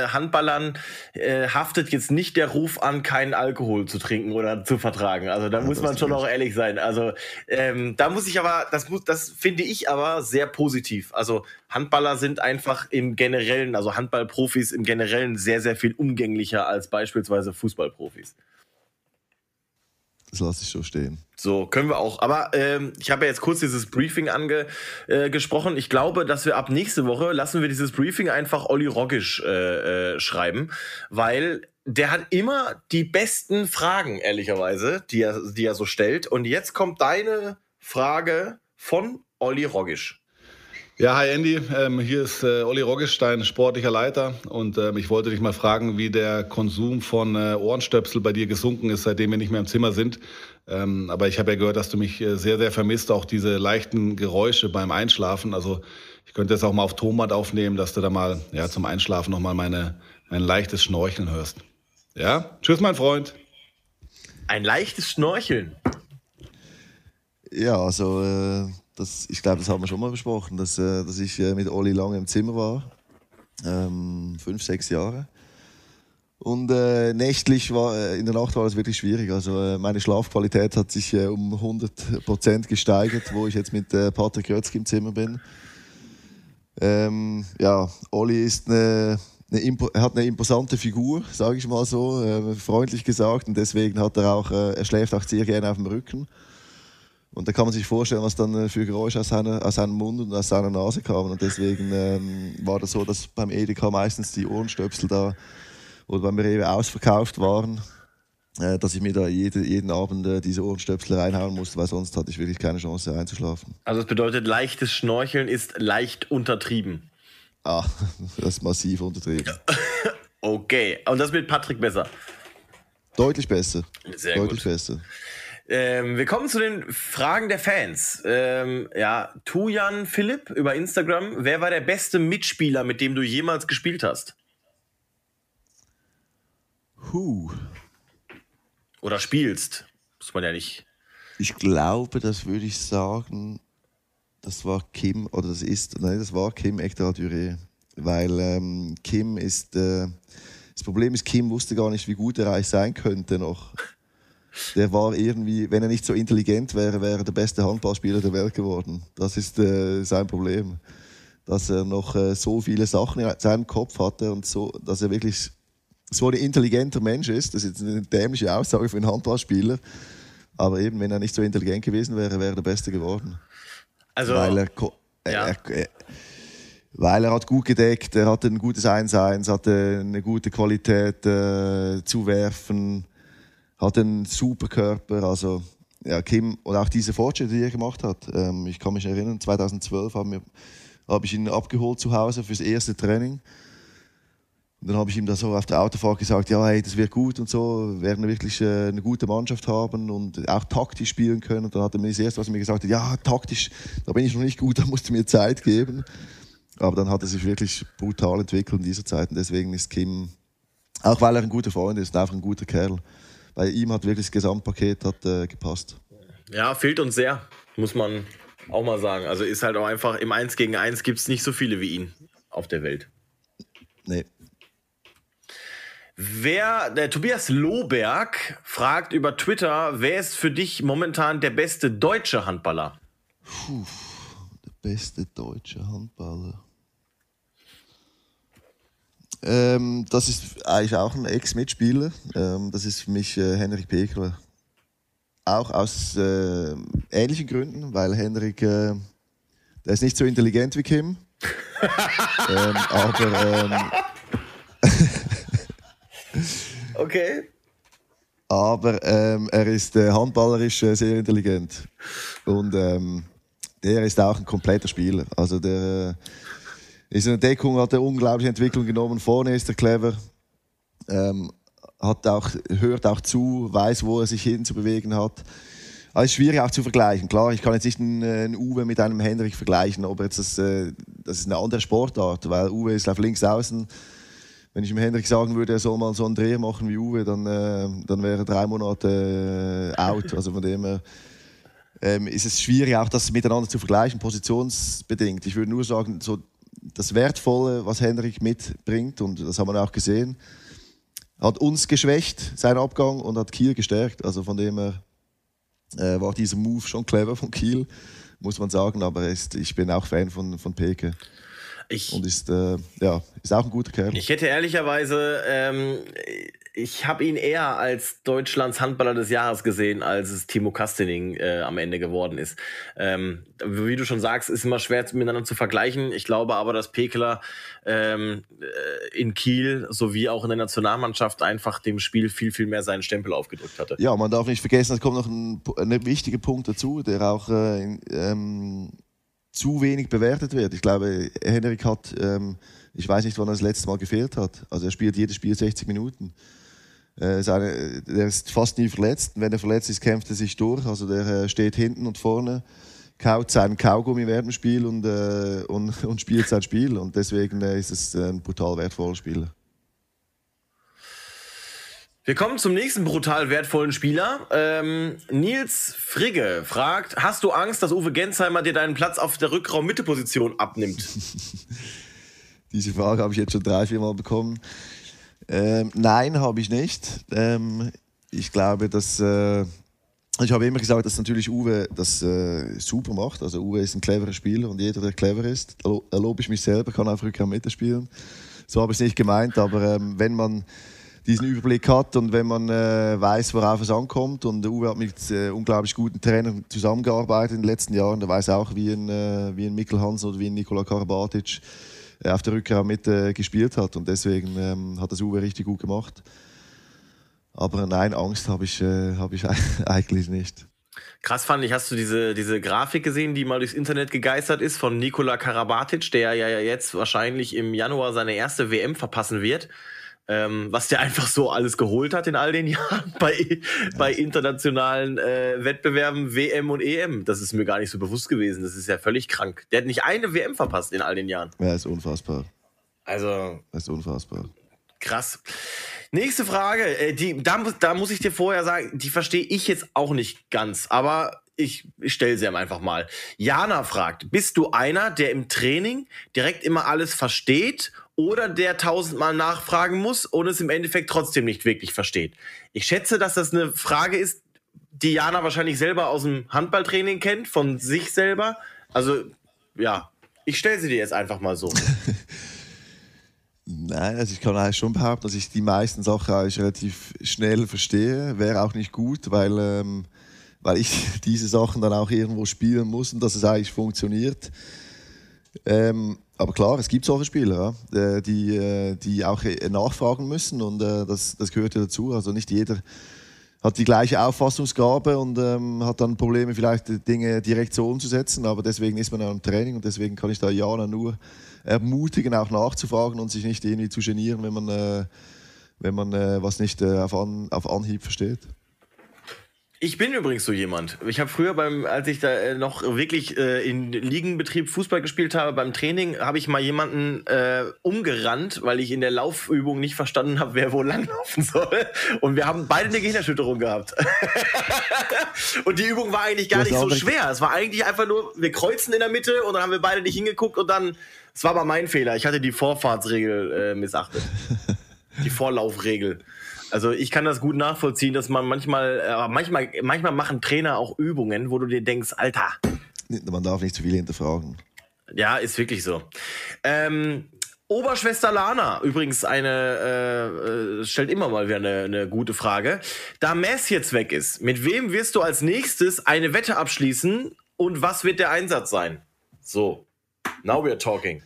haftet jetzt nicht der Ruf an, keinen Alkohol zu trinken oder zu vertragen. Also da muss man schon auch ehrlich sein. Also da muss ich aber, das finde ich aber sehr positiv. Also Handballer sind einfach im Generellen, also Handballprofis im Generellen sehr, sehr viel umgänglicher als beispielsweise Fußballprofis. Das lasse ich so stehen. So, können wir auch. Aber ich habe ja jetzt kurz dieses Briefing angesprochen. Ich glaube, dass wir ab nächste Woche lassen wir dieses Briefing einfach Olli Roggisch schreiben, weil der hat immer die besten Fragen, ehrlicherweise, die er so stellt. Und jetzt kommt deine Frage von Olli Roggisch. Ja, hi Andy, hier ist Olli Roggisch, dein sportlicher Leiter und ich wollte dich mal fragen, wie der Konsum von Ohrenstöpsel bei dir gesunken ist, seitdem wir nicht mehr im Zimmer sind. Aber ich habe ja gehört, dass du mich sehr, sehr vermisst, auch diese leichten Geräusche beim Einschlafen. Also ich könnte jetzt auch mal auf Tonband aufnehmen, dass du da mal zum Einschlafen nochmal mein leichtes Schnorcheln hörst. Ja, tschüss mein Freund. Ein leichtes Schnorcheln? Ja, also ich glaube, das haben wir schon mal besprochen, dass ich mit Olli lange im Zimmer war. 5-6 Jahre. Und nächtlich in der Nacht war es wirklich schwierig. Also meine Schlafqualität hat sich um 100% gesteigert, wo ich jetzt mit Patrick Rötzky im Zimmer bin. Ja, Olli ist er hat eine imposante Figur, sage ich mal so, freundlich gesagt. Und deswegen hat er schläft auch sehr gerne auf dem Rücken. Und da kann man sich vorstellen, was dann für Geräusche aus seinem Mund und aus seiner Nase kamen. Und deswegen war das so, dass beim Edeka meistens die Ohrenstöpsel da, oder beim Rewe ausverkauft waren, dass ich mir da jeden Abend diese Ohrenstöpsel reinhauen musste, weil sonst hatte ich wirklich keine Chance einzuschlafen. Also das bedeutet, leichtes Schnorcheln ist leicht untertrieben. Ah, das ist massiv untertrieben. Okay, und das mit Patrick besser? Deutlich besser. Sehr Deutlich gut. besser. Wir kommen zu den Fragen der Fans. Tujan Philipp über Instagram. Wer war der beste Mitspieler, mit dem du jemals gespielt hast? Oder spielst? Muss man ja nicht. Ich glaube, das würde ich sagen, das war Kim war Kim Ekdal-Düré. Weil Kim ist Das Problem ist, Kim wusste gar nicht, wie gut er eigentlich sein könnte noch. Der war irgendwie, wenn er nicht so intelligent wäre, wäre er der beste Handballspieler der Welt geworden. Das ist sein Problem. Dass er noch so viele Sachen in seinem Kopf hatte und so, dass er wirklich so ein intelligenter Mensch ist. Das ist jetzt eine dämliche Aussage für einen Handballspieler. Aber eben, wenn er nicht so intelligent gewesen wäre, wäre er der Beste geworden. Also, weil er hat gut gedeckt, er hatte ein gutes 1-1, hatte eine gute Qualität zu werfen, hatte einen super Körper. Also ja, Kim und auch diese Fortschritte, die er gemacht hat. Ich kann mich erinnern, 2012 habe ich ihn abgeholt zu Hause fürs erste Training. Und dann habe ich ihm da so auf der Autofahrt gesagt, ja, hey, das wird gut und so, wir werden wirklich eine gute Mannschaft haben und auch taktisch spielen können. Und dann hat er mir das erste, was er mir gesagt hat, ja, taktisch, da bin ich noch nicht gut, da musst du mir Zeit geben. Aber dann hat er sich wirklich brutal entwickelt in dieser Zeit. Und deswegen ist Kim, auch weil er ein guter Freund ist, einfach ein guter Kerl. Bei ihm hat wirklich das Gesamtpaket gepasst. Ja, fehlt uns sehr, muss man auch mal sagen. Also ist halt auch einfach, im 1 gegen 1 gibt es nicht so viele wie ihn auf der Welt. Nee. Der Tobias Lohberg fragt über Twitter, wer ist für dich momentan der beste deutsche Handballer? Der beste deutsche Handballer. Das ist eigentlich auch ein Ex-Mitspieler. Das ist für mich Henrik Pekeler. Auch aus ähnlichen Gründen, weil Henrik, der ist nicht so intelligent wie Kim. Okay. Aber er ist handballerisch sehr intelligent. Und der ist auch ein kompletter Spieler. Also der ist in der Deckung, hat eine unglaubliche Entwicklung genommen. Vorne ist er clever. Hört auch zu, weiß, wo er sich hinzubewegen hat. Aber es ist schwierig auch zu vergleichen. Klar, ich kann jetzt nicht einen Uwe mit einem Henrik vergleichen, aber jetzt das ist eine andere Sportart, weil Uwe ist auf links außen. Wenn ich dem Henrik sagen würde, er soll mal so einen Dreh machen wie Uwe, dann wäre er 3 Monate out. Also von dem her ist es schwierig, auch das miteinander zu vergleichen, positionsbedingt. Ich würde nur sagen, so das Wertvolle, was Henrik mitbringt, und das haben wir auch gesehen, hat uns geschwächt, sein Abgang, und hat Kiel gestärkt. Also von dem her war dieser Move schon clever von Kiel, muss man sagen. Aber ich bin auch Fan von Peke. Und ist auch ein guter Kerl. Ich hätte ehrlicherweise, ich habe ihn eher als Deutschlands Handballer des Jahres gesehen, als es Timo Kastening am Ende geworden ist. Wie du schon sagst, ist immer schwer miteinander zu vergleichen. Ich glaube aber, dass Pekeler in Kiel sowie auch in der Nationalmannschaft einfach dem Spiel viel, viel mehr seinen Stempel aufgedrückt hatte. Ja, man darf nicht vergessen, es kommt noch ein wichtiger Punkt dazu, der auch zu wenig bewertet wird. Ich glaube, Henrik hat, ich weiß nicht, wann er das letzte Mal gefehlt hat. Also er spielt jedes Spiel 60 Minuten. Der ist fast nie verletzt. Wenn er verletzt ist, kämpft er sich durch. Also der steht hinten und vorne, kaut seinen Kaugummi während dem Spiel und spielt sein Spiel. Und deswegen ist es ein brutal wertvoller Spieler. Wir kommen zum nächsten brutal wertvollen Spieler. Nils Frigge fragt, hast du Angst, dass Uwe Gensheimer dir deinen Platz auf der Rückraum-Mitte-Position abnimmt? Diese Frage habe ich jetzt schon 3-4 Mal bekommen. Nein, habe ich nicht. Ich glaube, dass ich habe immer gesagt, dass natürlich Uwe das super macht. Also Uwe ist ein cleverer Spieler und jeder, der clever ist, da lobe ich mich selber, kann auf Rückraum-Mitte spielen. So habe ich es nicht gemeint, aber wenn man diesen Überblick hat und wenn man weiß, worauf es ankommt, und Uwe hat mit unglaublich guten Trainern zusammengearbeitet in den letzten Jahren, der weiß auch, wie ein Mikkel Hansen oder wie ein Nikola Karabatic auf der Rückraum mit gespielt hat, und deswegen hat das Uwe richtig gut gemacht. Aber nein, Angst habe ich eigentlich nicht. Krass fand ich, hast du diese Grafik gesehen, die mal durchs Internet gegeistert ist, von Nikola Karabatic, der ja jetzt wahrscheinlich im Januar seine erste WM verpassen wird? Was der einfach so alles geholt hat in all den Jahren bei internationalen Wettbewerben, WM und EM. Das ist mir gar nicht so bewusst gewesen. Das ist ja völlig krank. Der hat nicht eine WM verpasst in all den Jahren. Ja, ist unfassbar. Also. Das ist unfassbar. Krass. Nächste Frage. Da muss ich dir vorher sagen, die verstehe ich jetzt auch nicht ganz. Aber ich stelle sie ihm einfach mal. Jana fragt, bist du einer, der im Training direkt immer alles versteht oder der 1000-mal nachfragen muss und es im Endeffekt trotzdem nicht wirklich versteht? Ich schätze, dass das eine Frage ist, die Jana wahrscheinlich selber aus dem Handballtraining kennt, von sich selber. Also, ja, ich stelle sie dir jetzt einfach mal so. Nein, also ich kann eigentlich schon behaupten, dass ich die meisten Sachen eigentlich relativ schnell verstehe. Wäre auch nicht gut, weil ich diese Sachen dann auch irgendwo spielen muss und dass es eigentlich funktioniert. Aber klar, es gibt solche Spieler, ja, die auch nachfragen müssen und das gehört ja dazu. Also nicht jeder hat die gleiche Auffassungsgabe und hat dann Probleme, vielleicht Dinge direkt so umzusetzen. Aber deswegen ist man ja im Training und deswegen kann ich da Jana nur ermutigen, auch nachzufragen und sich nicht irgendwie zu genieren, wenn man was nicht auf Anhieb versteht. Ich bin übrigens so jemand. Ich habe früher, als ich da noch wirklich in Ligenbetrieb Fußball gespielt habe, beim Training, habe ich mal jemanden umgerannt, weil ich in der Laufübung nicht verstanden habe, wer wo langlaufen soll. Und wir haben beide eine Gehirnerschütterung gehabt. Und die Übung war eigentlich gar nicht so schwer. Es war eigentlich einfach nur, wir kreuzen in der Mitte und dann haben wir beide nicht hingeguckt und dann, es war aber mein Fehler. Ich hatte die Vorfahrtsregel missachtet. Die Vorlaufregel. Also ich kann das gut nachvollziehen, dass man manchmal machen Trainer auch Übungen, wo du dir denkst, Alter. Man darf nicht zu viel hinterfragen. Ja, ist wirklich so. Oberschwester Lana, übrigens stellt immer mal wieder eine gute Frage. Da Mess jetzt weg ist, mit wem wirst du als nächstes eine Wette abschließen und was wird der Einsatz sein? So, now we are talking.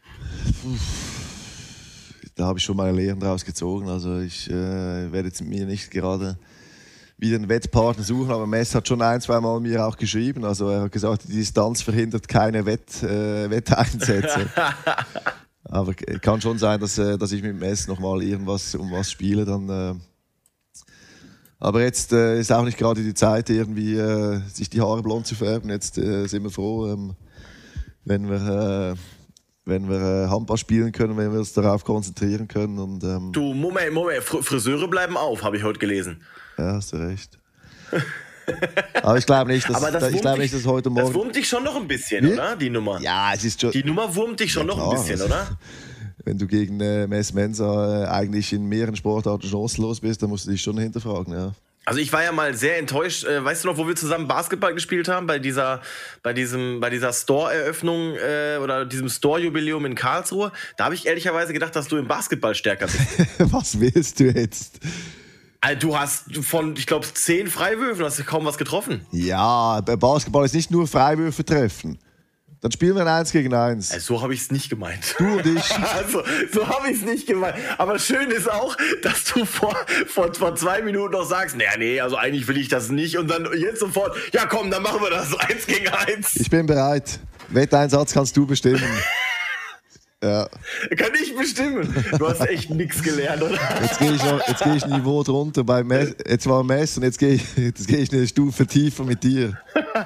Da habe ich schon meine Lehren draus gezogen. Also ich werde jetzt mir nicht gerade wieder einen Wettpartner suchen, aber Mess hat schon 1-2 Mal mir auch geschrieben. Also er hat gesagt, die Distanz verhindert keine Wetteinsätze. Aber kann schon sein, dass ich mit Mess nochmal irgendwas um was spiele. Dann, aber jetzt ist auch nicht gerade die Zeit, irgendwie sich die Haare blond zu färben. Jetzt sind wir froh, wenn wir Handball spielen können, wenn wir uns darauf konzentrieren können. Und, du, Moment, Friseure bleiben auf, habe ich heute gelesen. Ja, hast du recht. Aber ich glaube nicht, dass heute Morgen... Das wurmt dich schon noch ein bisschen, oder? Die Nummer. Ja, es ist schon... Die Nummer wurmt dich schon noch ein bisschen, also, oder? Wenn du gegen Mess Mensa eigentlich in mehreren Sportarten chancenlos bist, dann musst du dich schon hinterfragen, ja. Also ich war ja mal sehr enttäuscht. Weißt du noch, wo wir zusammen Basketball gespielt haben? Bei dieser Store-Eröffnung oder diesem Store-Jubiläum in Karlsruhe. Da habe ich ehrlicherweise gedacht, dass du im Basketball stärker bist. Was willst du jetzt? Also du hast von, ich glaube, 10 Freiwürfen, hast du kaum was getroffen. Ja, bei Basketball ist nicht nur Freiwürfe treffen. Dann spielen wir ein 1 gegen 1. Also so habe ich es nicht gemeint. Du und ich. Also, so habe ich es nicht gemeint. Aber schön ist auch, dass du vor 2 Minuten noch sagst, nee, also eigentlich will ich das nicht. Und dann jetzt sofort, ja komm, dann machen wir das 1 gegen 1. Ich bin bereit. Wetteinsatz kannst du bestimmen. Ja. Kann ich bestimmen. Du hast echt nichts gelernt, oder? Jetzt gehe ich ein Niveau drunter. Jetzt war Mess und jetzt gehe ich eine Stufe tiefer mit dir.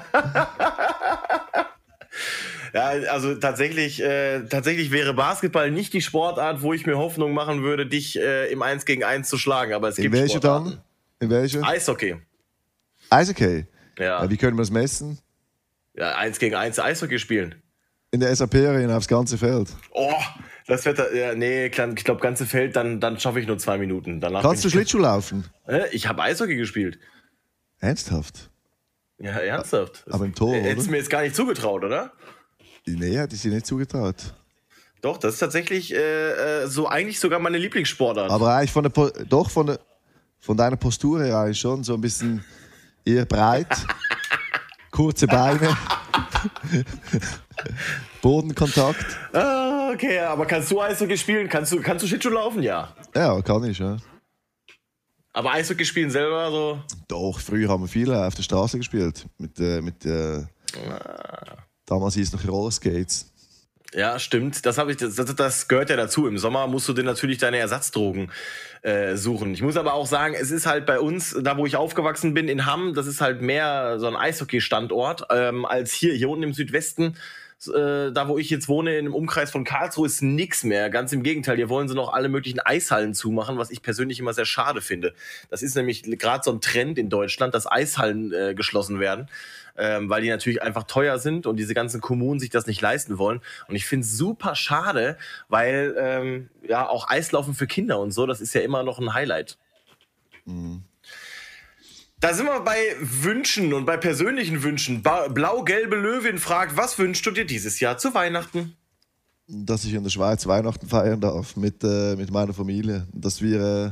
Ja, also tatsächlich wäre Basketball nicht die Sportart, wo ich mir Hoffnung machen würde, dich im 1 gegen 1 zu schlagen. Aber es gibt welche Sportarten. dann? In welche? Eishockey. Eishockey? Ja. Wie können wir das messen? Ja, 1 gegen 1 Eishockey spielen. In der SAP-Arena aufs ganze Feld. Oh, das Wetter, ja, nee, ich glaube, ganze Feld, dann schaffe ich nur 2 Minuten. Danach kannst du Schlittschuh laufen? Ich habe Eishockey gespielt. Ernsthaft? Ja, ernsthaft. Aber im Tor, hättest du mir jetzt gar nicht zugetraut, oder? Nee, hätte ich dir nicht zugetraut. Doch, das ist tatsächlich so eigentlich sogar meine Lieblingssportart. Aber eigentlich von deiner Postur her eigentlich schon so ein bisschen eher breit, kurze Beine, Bodenkontakt. Ah, okay, aber kannst du Eishockey spielen? Kannst du Schlittschuh laufen? Ja. Ja, kann ich, ja. Aber Eishockey spielen selber so? Doch, früher haben wir viel auf der Straße gespielt. Damals hieß es noch Rollerskates. Ja, stimmt. Das gehört ja dazu. Im Sommer musst du dir natürlich deine Ersatzdrogen suchen. Ich muss aber auch sagen, es ist halt bei uns, da wo ich aufgewachsen bin, in Hamm, das ist halt mehr so ein Eishockey-Standort als hier unten im Südwesten. Da wo ich jetzt wohne, im Umkreis von Karlsruhe, ist nix mehr. Ganz im Gegenteil, hier wollen sie noch alle möglichen Eishallen zumachen, was ich persönlich immer sehr schade finde. Das ist nämlich gerade so ein Trend in Deutschland, dass Eishallen geschlossen werden, weil die natürlich einfach teuer sind und diese ganzen Kommunen sich das nicht leisten wollen. Und ich finde es super schade, weil ja auch Eislaufen für Kinder und so, das ist ja immer noch ein Highlight. Mhm. Da sind wir bei Wünschen und bei persönlichen Wünschen. Blau-gelbe Löwin fragt, was wünschst du dir dieses Jahr zu Weihnachten? Dass ich in der Schweiz Weihnachten feiern darf mit meiner Familie. Dass wir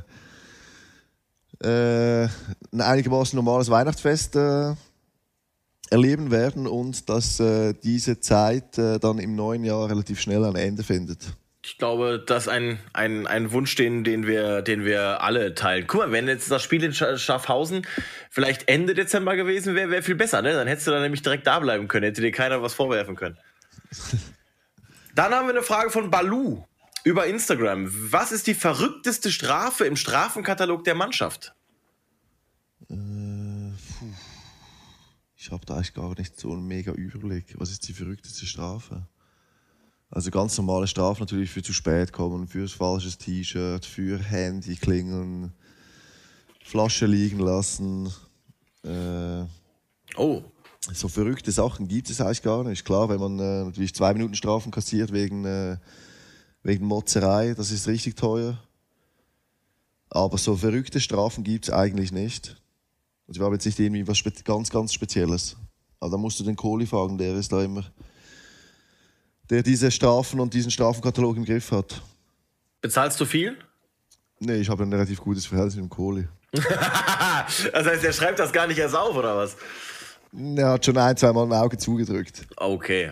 ein einigermaßen normales Weihnachtsfest erleben werden und dass diese Zeit dann im neuen Jahr relativ schnell ein Ende findet. Ich glaube, das ist ein Wunsch, den wir alle teilen. Guck mal, wenn jetzt das Spiel in Schaffhausen vielleicht Ende Dezember gewesen wäre, wäre viel besser, ne? Dann hättest du da nämlich direkt da bleiben können, hätte dir keiner was vorwerfen können. Dann haben wir eine Frage von Balu über Instagram. Was ist die verrückteste Strafe im Strafenkatalog der Mannschaft? Ich habe da eigentlich gar nicht so einen mega Überblick. Was ist die verrückteste Strafe? Also ganz normale Strafen natürlich für zu spät kommen, für ein falsches T-Shirt, für Handy klingeln, Flasche liegen lassen. So verrückte Sachen gibt es eigentlich gar nicht. Klar, wenn man natürlich 2 Minuten Strafen kassiert wegen Motzerei, das ist richtig teuer. Aber so verrückte Strafen gibt es eigentlich nicht. Also wir haben jetzt nicht irgendwie was ganz, ganz Spezielles. Also da musst du den Kohli fragen, der ist da immer... der diese Strafen und diesen Strafenkatalog im Griff hat. Bezahlst du viel? Nee, ich habe ein relativ gutes Verhältnis mit dem Kohli. Das heißt, er schreibt das gar nicht erst auf, oder was? Er hat schon 1-2 Mal ein Auge zugedrückt. Okay.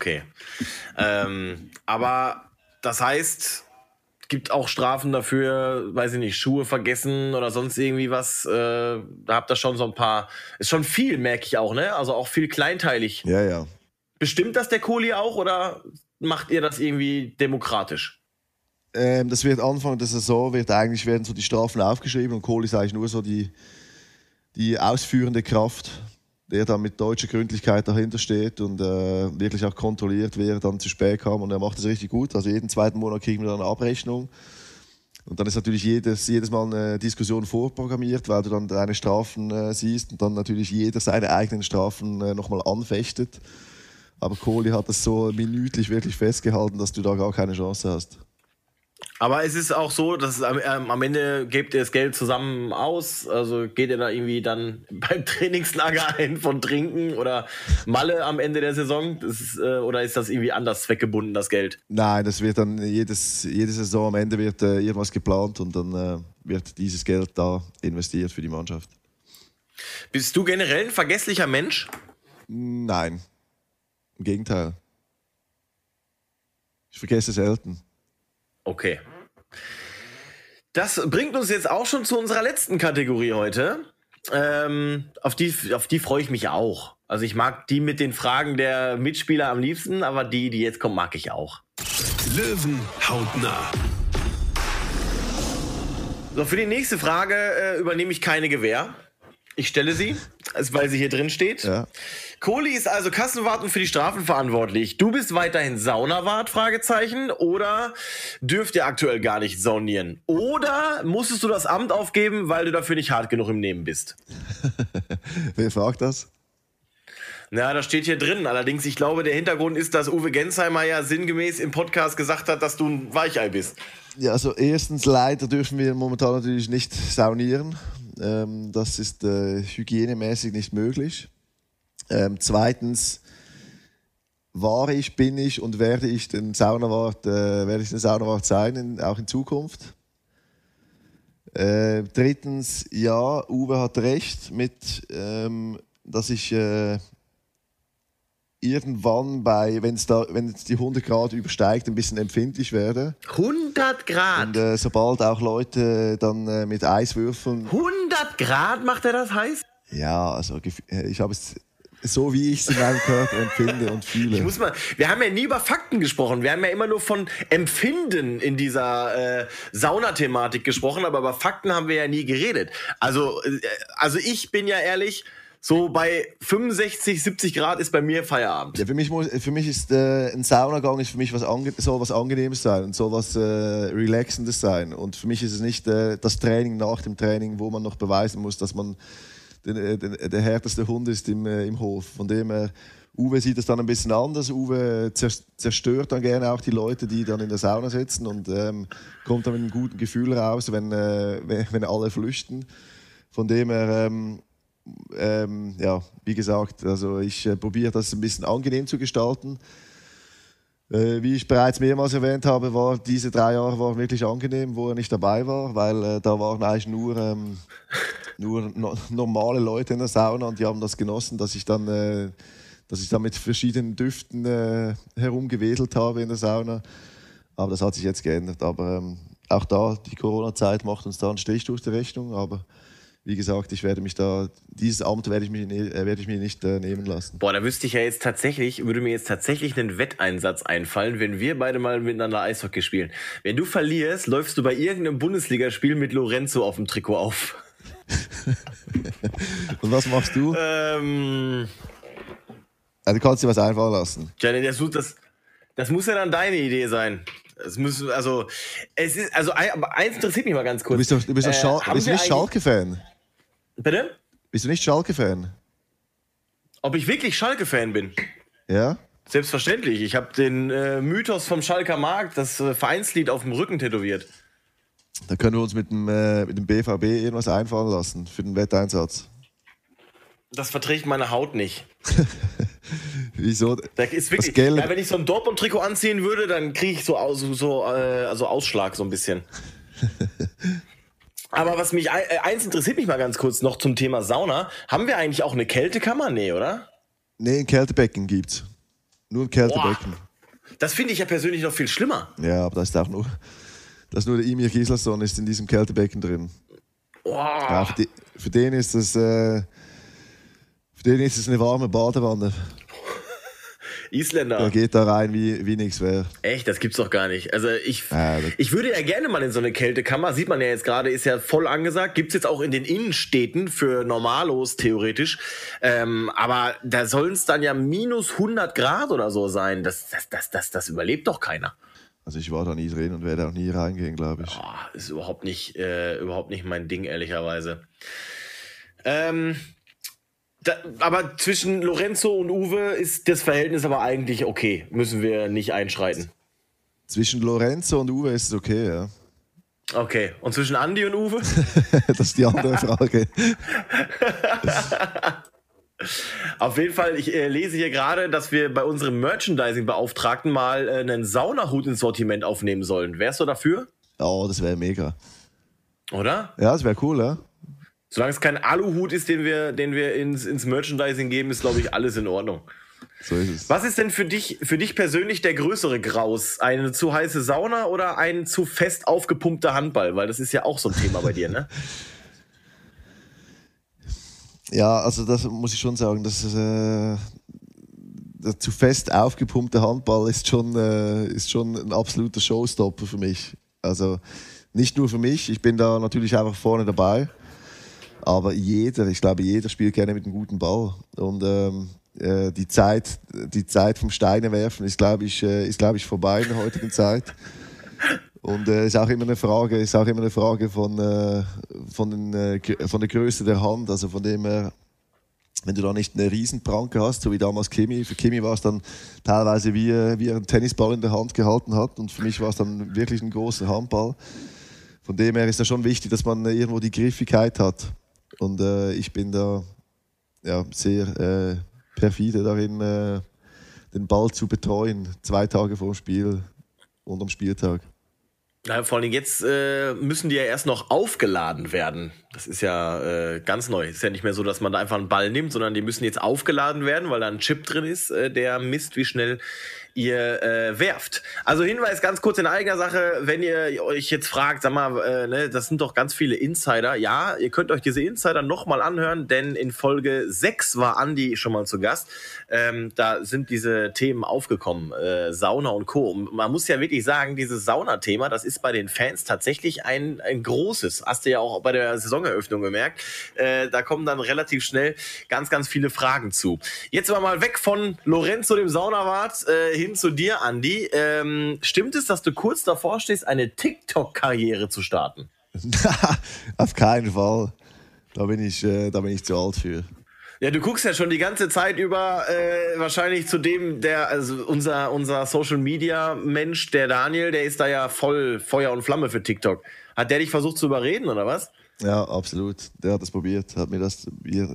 Aber das heißt, es gibt auch Strafen dafür, weiß ich nicht, Schuhe vergessen oder sonst irgendwie was. Da habt ihr schon so ein paar... Ist schon viel, merke ich auch, ne? Also auch viel kleinteilig. Ja. Bestimmt das der Kohli auch oder macht ihr das irgendwie demokratisch? Das wird Anfang der Saison, werden so die Strafen aufgeschrieben und Kohli ist eigentlich nur so die ausführende Kraft, der dann mit deutscher Gründlichkeit dahinter steht und wirklich auch kontrolliert, wer dann zu spät kam, und er macht das richtig gut. Also jeden 2. Monat kriegen wir dann eine Abrechnung und dann ist natürlich jedes Mal eine Diskussion vorprogrammiert, weil du dann deine Strafen siehst und dann natürlich jeder seine eigenen Strafen nochmal anfechtet. Aber Kohli hat das so minütlich wirklich festgehalten, dass du da gar keine Chance hast. Aber es ist auch so, dass am Ende gebt ihr das Geld zusammen aus. Also geht ihr da irgendwie dann beim Trainingslager ein von Trinken oder Malle am Ende der Saison? Oder ist das irgendwie anders zweckgebunden, das Geld? Nein, das wird dann jede Saison am Ende wird irgendwas geplant und dann wird dieses Geld da investiert für die Mannschaft. Bist du generell ein vergesslicher Mensch? Nein. Im Gegenteil. Ich vergesse selten. Okay. Das bringt uns jetzt auch schon zu unserer letzten Kategorie heute. Auf die freue ich mich auch. Also ich mag die mit den Fragen der Mitspieler am liebsten, aber die jetzt kommen, mag ich auch. Löwen hautnah. So, für die nächste Frage übernehme ich keine Gewähr. Ich stelle sie, weil sie hier drin steht. Ja. Kohli ist also Kassenwart und für die Strafen verantwortlich. Du bist weiterhin Saunawart, Fragezeichen, oder dürft ihr aktuell gar nicht saunieren? Oder musstest du das Amt aufgeben, weil du dafür nicht hart genug im Nehmen bist? Wer fragt das? Na, das steht hier drin. Allerdings, ich glaube, der Hintergrund ist, dass Uwe Gensheimer ja sinngemäß im Podcast gesagt hat, dass du ein Weichei bist. Ja, also erstens, leider dürfen wir momentan natürlich nicht saunieren. Das ist hygienemäßig nicht möglich. Zweitens bin ich und werde ich den Saunawart sein, auch in Zukunft. Drittens, ja, Uwe hat recht mit, dass ich irgendwann wenn es die 100 Grad übersteigt, ein bisschen empfindlich werde. 100 Grad? Und sobald auch Leute dann mit Eiswürfeln... 100 Grad macht er das heiß? Ja, also ich habe es so, wie ich es in meinem Körper empfinde und fühle. Wir haben ja nie über Fakten gesprochen. Wir haben ja immer nur von Empfinden in dieser Saunathematik gesprochen, aber über Fakten haben wir ja nie geredet. Also ich bin ja ehrlich, So bei 65, 70 Grad ist bei mir Feierabend. Ja, für mich ist ein Saunagang ist für mich soll was Angenehmes sein und soll was Relaxendes sein. Und für mich ist es nicht das Training nach dem Training, wo man noch beweisen muss, dass man der härteste Hund ist im Hof. Von dem her, Uwe sieht es dann ein bisschen anders. Uwe zerstört dann gerne auch die Leute, die dann in der Sauna sitzen und kommt dann mit einem guten Gefühl raus, wenn alle flüchten. Von dem her, ja, wie gesagt, also ich probiere das ein bisschen angenehm zu gestalten. Wie ich bereits mehrmals erwähnt habe, war diese 3 Jahre waren wirklich angenehm, wo er nicht dabei war, weil da waren eigentlich nur normale Leute in der Sauna und die haben das genossen, dass ich dann mit verschiedenen Düften herumgewedelt habe in der Sauna. Aber das hat sich jetzt geändert. Aber auch da, die Corona-Zeit macht uns da einen Strich durch die Rechnung. Aber wie gesagt, dieses Amt werde ich mir nicht nehmen lassen. Boah, da würde mir jetzt tatsächlich ein Wetteinsatz einfallen, wenn wir beide mal miteinander Eishockey spielen. Wenn du verlierst, läufst du bei irgendeinem Bundesligaspiel mit Lorenzo auf dem Trikot auf. Und was machst du? Also du kannst dir was einfallen lassen. Ja, das muss ja dann deine Idee sein. Aber eins interessiert mich mal ganz kurz. Du bist nicht Schalke-Fan? Bitte? Bist du nicht Schalke-Fan? Ob ich wirklich Schalke-Fan bin? Ja? Selbstverständlich. Ich habe den Mythos vom Schalker Markt, das Vereinslied, auf dem Rücken tätowiert. Da können wir uns mit dem BVB irgendwas einfallen lassen für den Wetteinsatz. Das verträgt meine Haut nicht. Wieso? Das ist wirklich, ja, wenn ich so ein Dortmund-Trikot anziehen würde, dann kriege ich so Ausschlag so ein bisschen. Aber was mich eins interessiert mich mal ganz kurz noch zum Thema Sauna. Haben wir eigentlich auch eine Kältekammer? Nee, oder? Nee, ein Kältebecken gibt's. Nur ein Kältebecken. Boah, das finde ich ja persönlich noch viel schlimmer. Ja, aber das ist nur der Emir Gislason ist in diesem Kältebecken drin. Ja, für den ist es eine warme Badewanne. Isländer. Der geht da rein wie nichts wäre. Echt? Das gibt's doch gar nicht. Also ich würde ja gerne mal in so eine Kältekammer. Sieht man ja jetzt gerade, ist ja voll angesagt. Gibt's jetzt auch in den Innenstädten für Normalos theoretisch. Aber da sollen es dann ja minus 100 Grad oder so sein. Das überlebt doch keiner. Also ich war da nie drin und werde auch nie reingehen, glaube ich. Ist überhaupt nicht mein Ding, ehrlicherweise. Aber zwischen Lorenzo und Uwe ist das Verhältnis aber eigentlich okay. Müssen wir nicht einschreiten. Zwischen Lorenzo und Uwe ist es okay, ja. Okay. Und zwischen Andi und Uwe? Das ist die andere Frage. Auf jeden Fall, ich lese hier gerade, dass wir bei unserem Merchandising-Beauftragten mal einen Saunahut ins Sortiment aufnehmen sollen. Wärst du dafür? Oh, das wäre mega. Oder? Ja, das wäre cool, ja. Solange es kein Aluhut ist, den wir ins Merchandising geben, ist, glaube ich, alles in Ordnung. So ist es. Was ist denn für dich persönlich der größere Graus? Eine zu heiße Sauna oder ein zu fest aufgepumpter Handball? Weil das ist ja auch so ein Thema bei dir, ne? Ja, also das muss ich schon sagen, dass der zu fest aufgepumpte Handball ist schon ein absoluter Showstopper für mich. Also nicht nur für mich, ich bin da natürlich einfach vorne dabei. Aber ich glaube, jeder spielt gerne mit einem guten Ball. Und die Zeit vom Steinewerfen ist, glaube ich, vorbei in der heutigen Zeit. Und ist auch immer eine Frage von der Größe der Hand. Also von dem her, wenn du da nicht eine Riesenpranke hast, so wie damals Kimi. Für Kimi war es dann teilweise wie er einen Tennisball in der Hand gehalten hat. Und für mich war es dann wirklich ein großer Handball. Von dem her ist es schon wichtig, dass man irgendwo die Griffigkeit hat. Und ich bin da sehr perfide darin, den Ball zu betreuen, 2 Tage vor dem Spiel und am Spieltag. Ja, vor allem jetzt müssen die ja erst noch aufgeladen werden. Das ist ja ganz neu. Es ist ja nicht mehr so, dass man da einfach einen Ball nimmt, sondern die müssen jetzt aufgeladen werden, weil da ein Chip drin ist, der misst, wie schnell ihr werft. Also Hinweis ganz kurz in eigener Sache, wenn ihr euch jetzt fragt, sag mal, ne, das sind doch ganz viele Insider. Ja, ihr könnt euch diese Insider nochmal anhören, denn in Folge 6 war Andi schon mal zu Gast. Da sind diese Themen aufgekommen, Sauna und Co. Und man muss ja wirklich sagen, dieses Saunathema, das ist bei den Fans tatsächlich ein großes. Hast du ja auch bei der Saisoneröffnung gemerkt. Da kommen dann relativ schnell ganz, ganz viele Fragen zu. Jetzt aber mal weg von Lorenzo, dem Saunawart, hin zu dir, Andi. Stimmt es, dass du kurz davor stehst, eine TikTok-Karriere zu starten? Auf keinen Fall. Da bin ich zu alt für. Ja, du guckst ja schon die ganze Zeit über wahrscheinlich zu dem, also unser Social-Media-Mensch, der Daniel, der ist da ja voll Feuer und Flamme für TikTok. Hat der dich versucht zu überreden, oder was? Ja, absolut. Der hat das probiert, hat mir das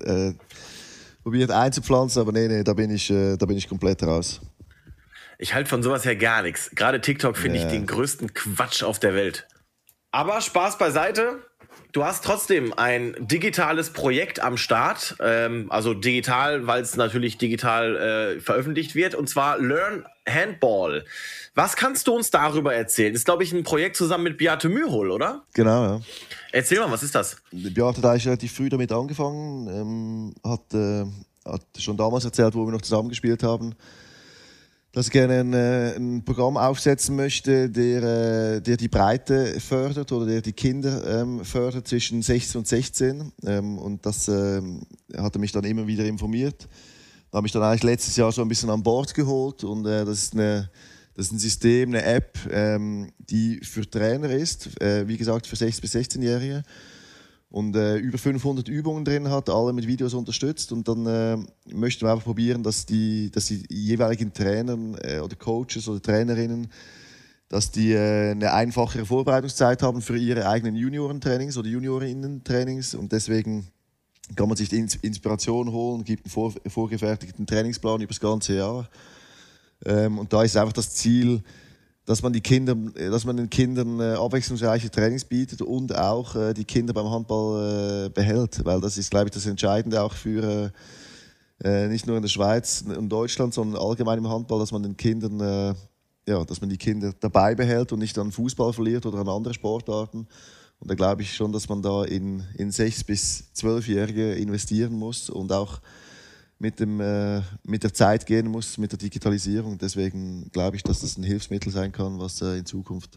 probiert einzupflanzen, aber nee, da bin ich komplett raus. Ich halte von sowas her gar nichts. Gerade TikTok finde ich den größten Quatsch auf der Welt. Aber Spaß beiseite. Du hast trotzdem ein digitales Projekt am Start. Also digital, weil es natürlich digital veröffentlicht wird. Und zwar Learn Handball. Was kannst du uns darüber erzählen? Das ist, glaube ich, ein Projekt zusammen mit Beate Mürhol, oder? Genau, ja. Erzähl mal, was ist das? Beate hat eigentlich relativ früh damit angefangen. Hat schon damals erzählt, wo wir noch zusammen gespielt haben, dass ich gerne ein Programm aufsetzen möchte, der die Breite fördert oder der die Kinder fördert zwischen 16 und 16. Und das hat er mich dann immer wieder informiert. Da habe ich dann eigentlich letztes Jahr so ein bisschen an Bord geholt. Und das ist ein System, eine App, die für Trainer ist, wie gesagt für 6- bis 16-Jährige. Und über 500 Übungen drin hat, alle mit Videos unterstützt. Und dann möchten wir einfach probieren, dass die jeweiligen Trainer oder Coaches oder Trainerinnen, dass die eine einfachere Vorbereitungszeit haben für ihre eigenen Juniorentrainings oder Juniorinnen-Trainings. Und deswegen kann man sich die Inspiration holen, gibt einen vorgefertigten Trainingsplan über das ganze Jahr. Und da ist einfach das Ziel, dass man den Kindern abwechslungsreiche Trainings bietet und auch die Kinder beim Handball behält, weil das ist, glaube ich, das Entscheidende auch für nicht nur in der Schweiz und Deutschland, sondern allgemein im Handball, dass man den Kindern, dass man die Kinder dabei behält und nicht an Fußball verliert oder an andere Sportarten. Und da glaube ich schon, dass man da in 6- bis 12-Jährige investieren muss und auch mit der Zeit gehen muss, mit der Digitalisierung. Deswegen glaube ich, dass das ein Hilfsmittel sein kann, was in Zukunft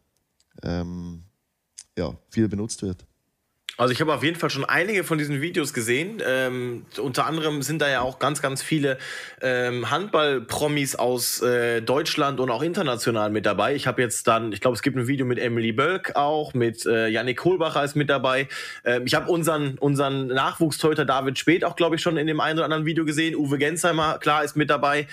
viel benutzt wird. Also ich habe auf jeden Fall schon einige von diesen Videos gesehen. Unter anderem sind da ja auch ganz, ganz viele Handball-Promis aus Deutschland und auch international mit dabei. Ich glaube, es gibt ein Video mit Emily Bölk auch, mit Yannick Kohlbacher ist mit dabei. Ich habe unseren Nachwuchstorhüter David Speth auch, glaube ich, schon in dem einen oder anderen Video gesehen. Uwe Gensheimer, klar, ist mit dabei.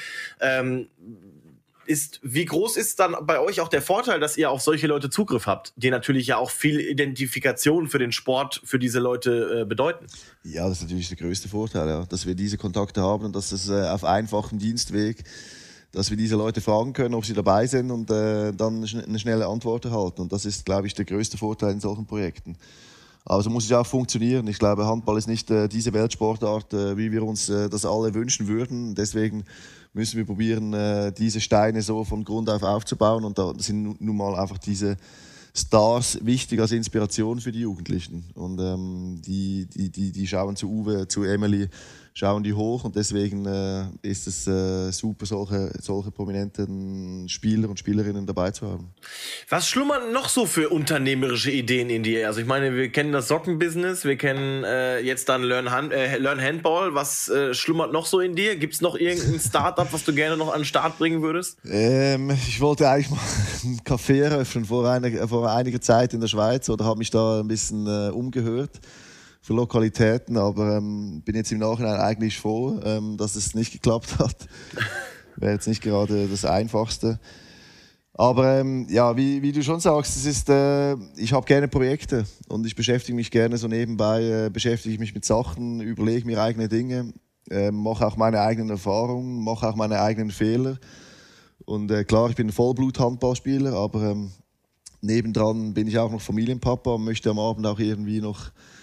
Wie groß ist dann bei euch auch der Vorteil, dass ihr auf solche Leute Zugriff habt, die natürlich ja auch viel Identifikation für den Sport für diese Leute bedeuten? Ja, das ist natürlich der größte Vorteil, ja, dass wir diese Kontakte haben und dass es auf einfachem Dienstweg, dass wir diese Leute fragen können, ob sie dabei sind und dann eine schnelle Antwort erhalten. Und das ist, glaube ich, der größte Vorteil in solchen Projekten. Aber so muss es auch funktionieren. Ich glaube, Handball ist nicht diese Weltsportart, wie wir uns das alle wünschen würden. Deswegen müssen wir probieren, diese Steine so von Grund auf aufzubauen. Und da sind nun mal einfach diese Stars wichtig als Inspiration für die Jugendlichen. Und die schauen zu Uwe, zu Emily, schauen die hoch. Und deswegen ist es super, solche prominenten Spieler und Spielerinnen dabei zu haben. Was schlummern noch so für unternehmerische Ideen in dir? Also ich meine, wir kennen das Sockenbusiness, wir kennen jetzt dann Learn Handball. Was schlummert noch so in dir? Gibt es noch irgendein Startup, was du gerne noch an den Start bringen würdest? Ich wollte eigentlich mal einen Café eröffnen vor einiger Zeit in der Schweiz oder habe mich da ein bisschen umgehört für Lokalitäten, aber bin jetzt im Nachhinein eigentlich froh, dass es nicht geklappt hat. Wäre jetzt nicht gerade das Einfachste. Aber wie du schon sagst, ich habe gerne Projekte und ich beschäftige mich gerne so nebenbei, beschäftige mich mit Sachen, überlege mir eigene Dinge, mache auch meine eigenen Erfahrungen, mache auch meine eigenen Fehler. Und klar, ich bin ein Vollblut-Handballspieler, aber nebendran bin ich auch noch Familienpapa und möchte am Abend auch irgendwie noch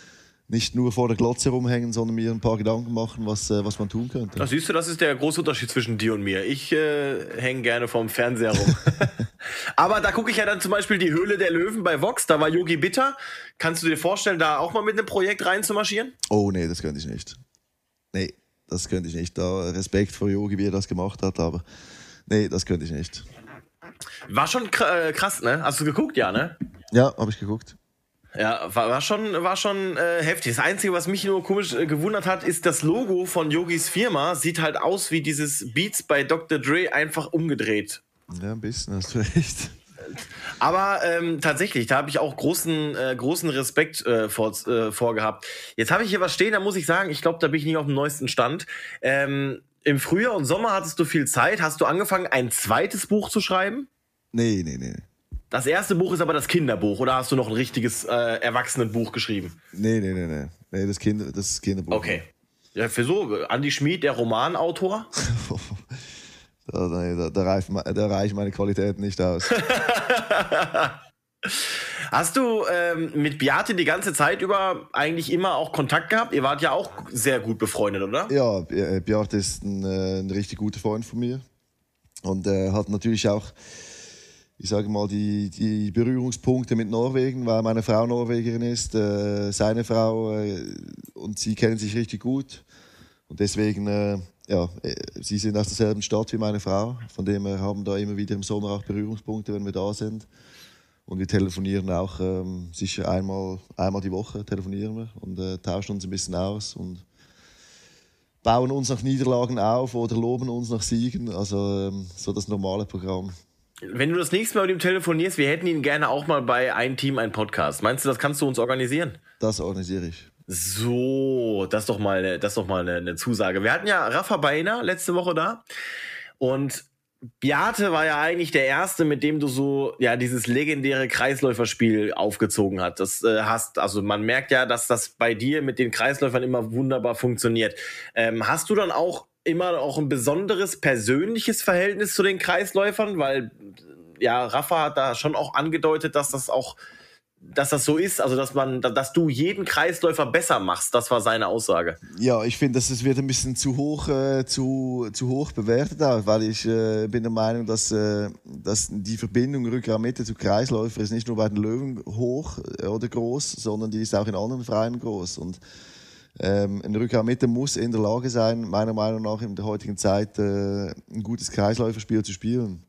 nicht nur vor der Glotze rumhängen, sondern mir ein paar Gedanken machen, was man tun könnte. Ach, siehst du, das ist der große Unterschied zwischen dir und mir. Ich hänge gerne vorm Fernseher rum. Aber da gucke ich ja dann zum Beispiel die Höhle der Löwen bei Vox, da war Yogi Bitter. Kannst du dir vorstellen, da auch mal mit einem Projekt reinzumarschieren? Oh nee, das könnte ich nicht. Nee, das könnte ich nicht. Da Respekt vor Yogi, wie er das gemacht hat, aber nee, das könnte ich nicht. War schon krass, ne? Hast du geguckt, ja, ne? Ja, habe ich geguckt. Ja, war schon heftig. Das Einzige, was mich nur komisch gewundert hat, ist das Logo von Yogis Firma. Sieht halt aus wie dieses Beats bei Dr. Dre, einfach umgedreht. Ja, ein bisschen, hast du recht. Aber tatsächlich, da habe ich auch großen Respekt vorgehabt. Jetzt habe ich hier was stehen, da muss ich sagen, ich glaube, da bin ich nicht auf dem neuesten Stand. Im Frühjahr und Sommer hattest du viel Zeit. Hast du angefangen, ein zweites Buch zu schreiben? Nee. Das erste Buch ist aber das Kinderbuch, oder hast du noch ein richtiges Erwachsenenbuch geschrieben? Nee. Nee, das Kinderbuch. Okay. Ja, für so, Andi Schmid, der Romanautor? Da reichen meine Qualitäten nicht aus. Hast du mit Beate die ganze Zeit über eigentlich immer auch Kontakt gehabt? Ihr wart ja auch sehr gut befreundet, oder? Ja, Beate ist ein richtig guter Freund von mir. Und hat natürlich auch, ich sage mal, die Berührungspunkte mit Norwegen, weil meine Frau Norwegerin ist, seine Frau, und sie kennen sich richtig gut. Und deswegen, sie sind aus derselben Stadt wie meine Frau. Von dem her haben da immer wieder im Sommer auch Berührungspunkte, wenn wir da sind. Und wir telefonieren auch sicher einmal die Woche telefonieren wir und tauschen uns ein bisschen aus und bauen uns nach Niederlagen auf oder loben uns nach Siegen. Also so das normale Programm. Wenn du das nächste Mal mit ihm telefonierst, wir hätten ihn gerne auch mal bei Ein Team, ein Podcast. Meinst du, das kannst du uns organisieren? Das organisiere ich. So, das ist doch mal eine Zusage. Wir hatten ja Rafa Baena letzte Woche da und Beate war ja eigentlich der Erste, mit dem du so dieses legendäre Kreisläuferspiel aufgezogen hast. Also man merkt ja, dass das bei dir mit den Kreisläufern immer wunderbar funktioniert. Hast du dann auch immer auch ein besonderes persönliches Verhältnis zu den Kreisläufern? Weil Rafa hat da schon auch angedeutet, dass das so ist, also dass du jeden Kreisläufer besser machst. Das war seine Aussage. Ja, ich finde, es wird ein bisschen zu hoch bewertet, auch, weil ich bin der Meinung, dass die Verbindung Rückraum-Mitte zu Kreisläufer ist nicht nur bei den Löwen hoch oder groß, sondern die ist auch in anderen Vereinen groß. Und ein Rückraum-Mitte muss in der Lage sein, meiner Meinung nach in der heutigen Zeit ein gutes Kreisläuferspiel zu spielen.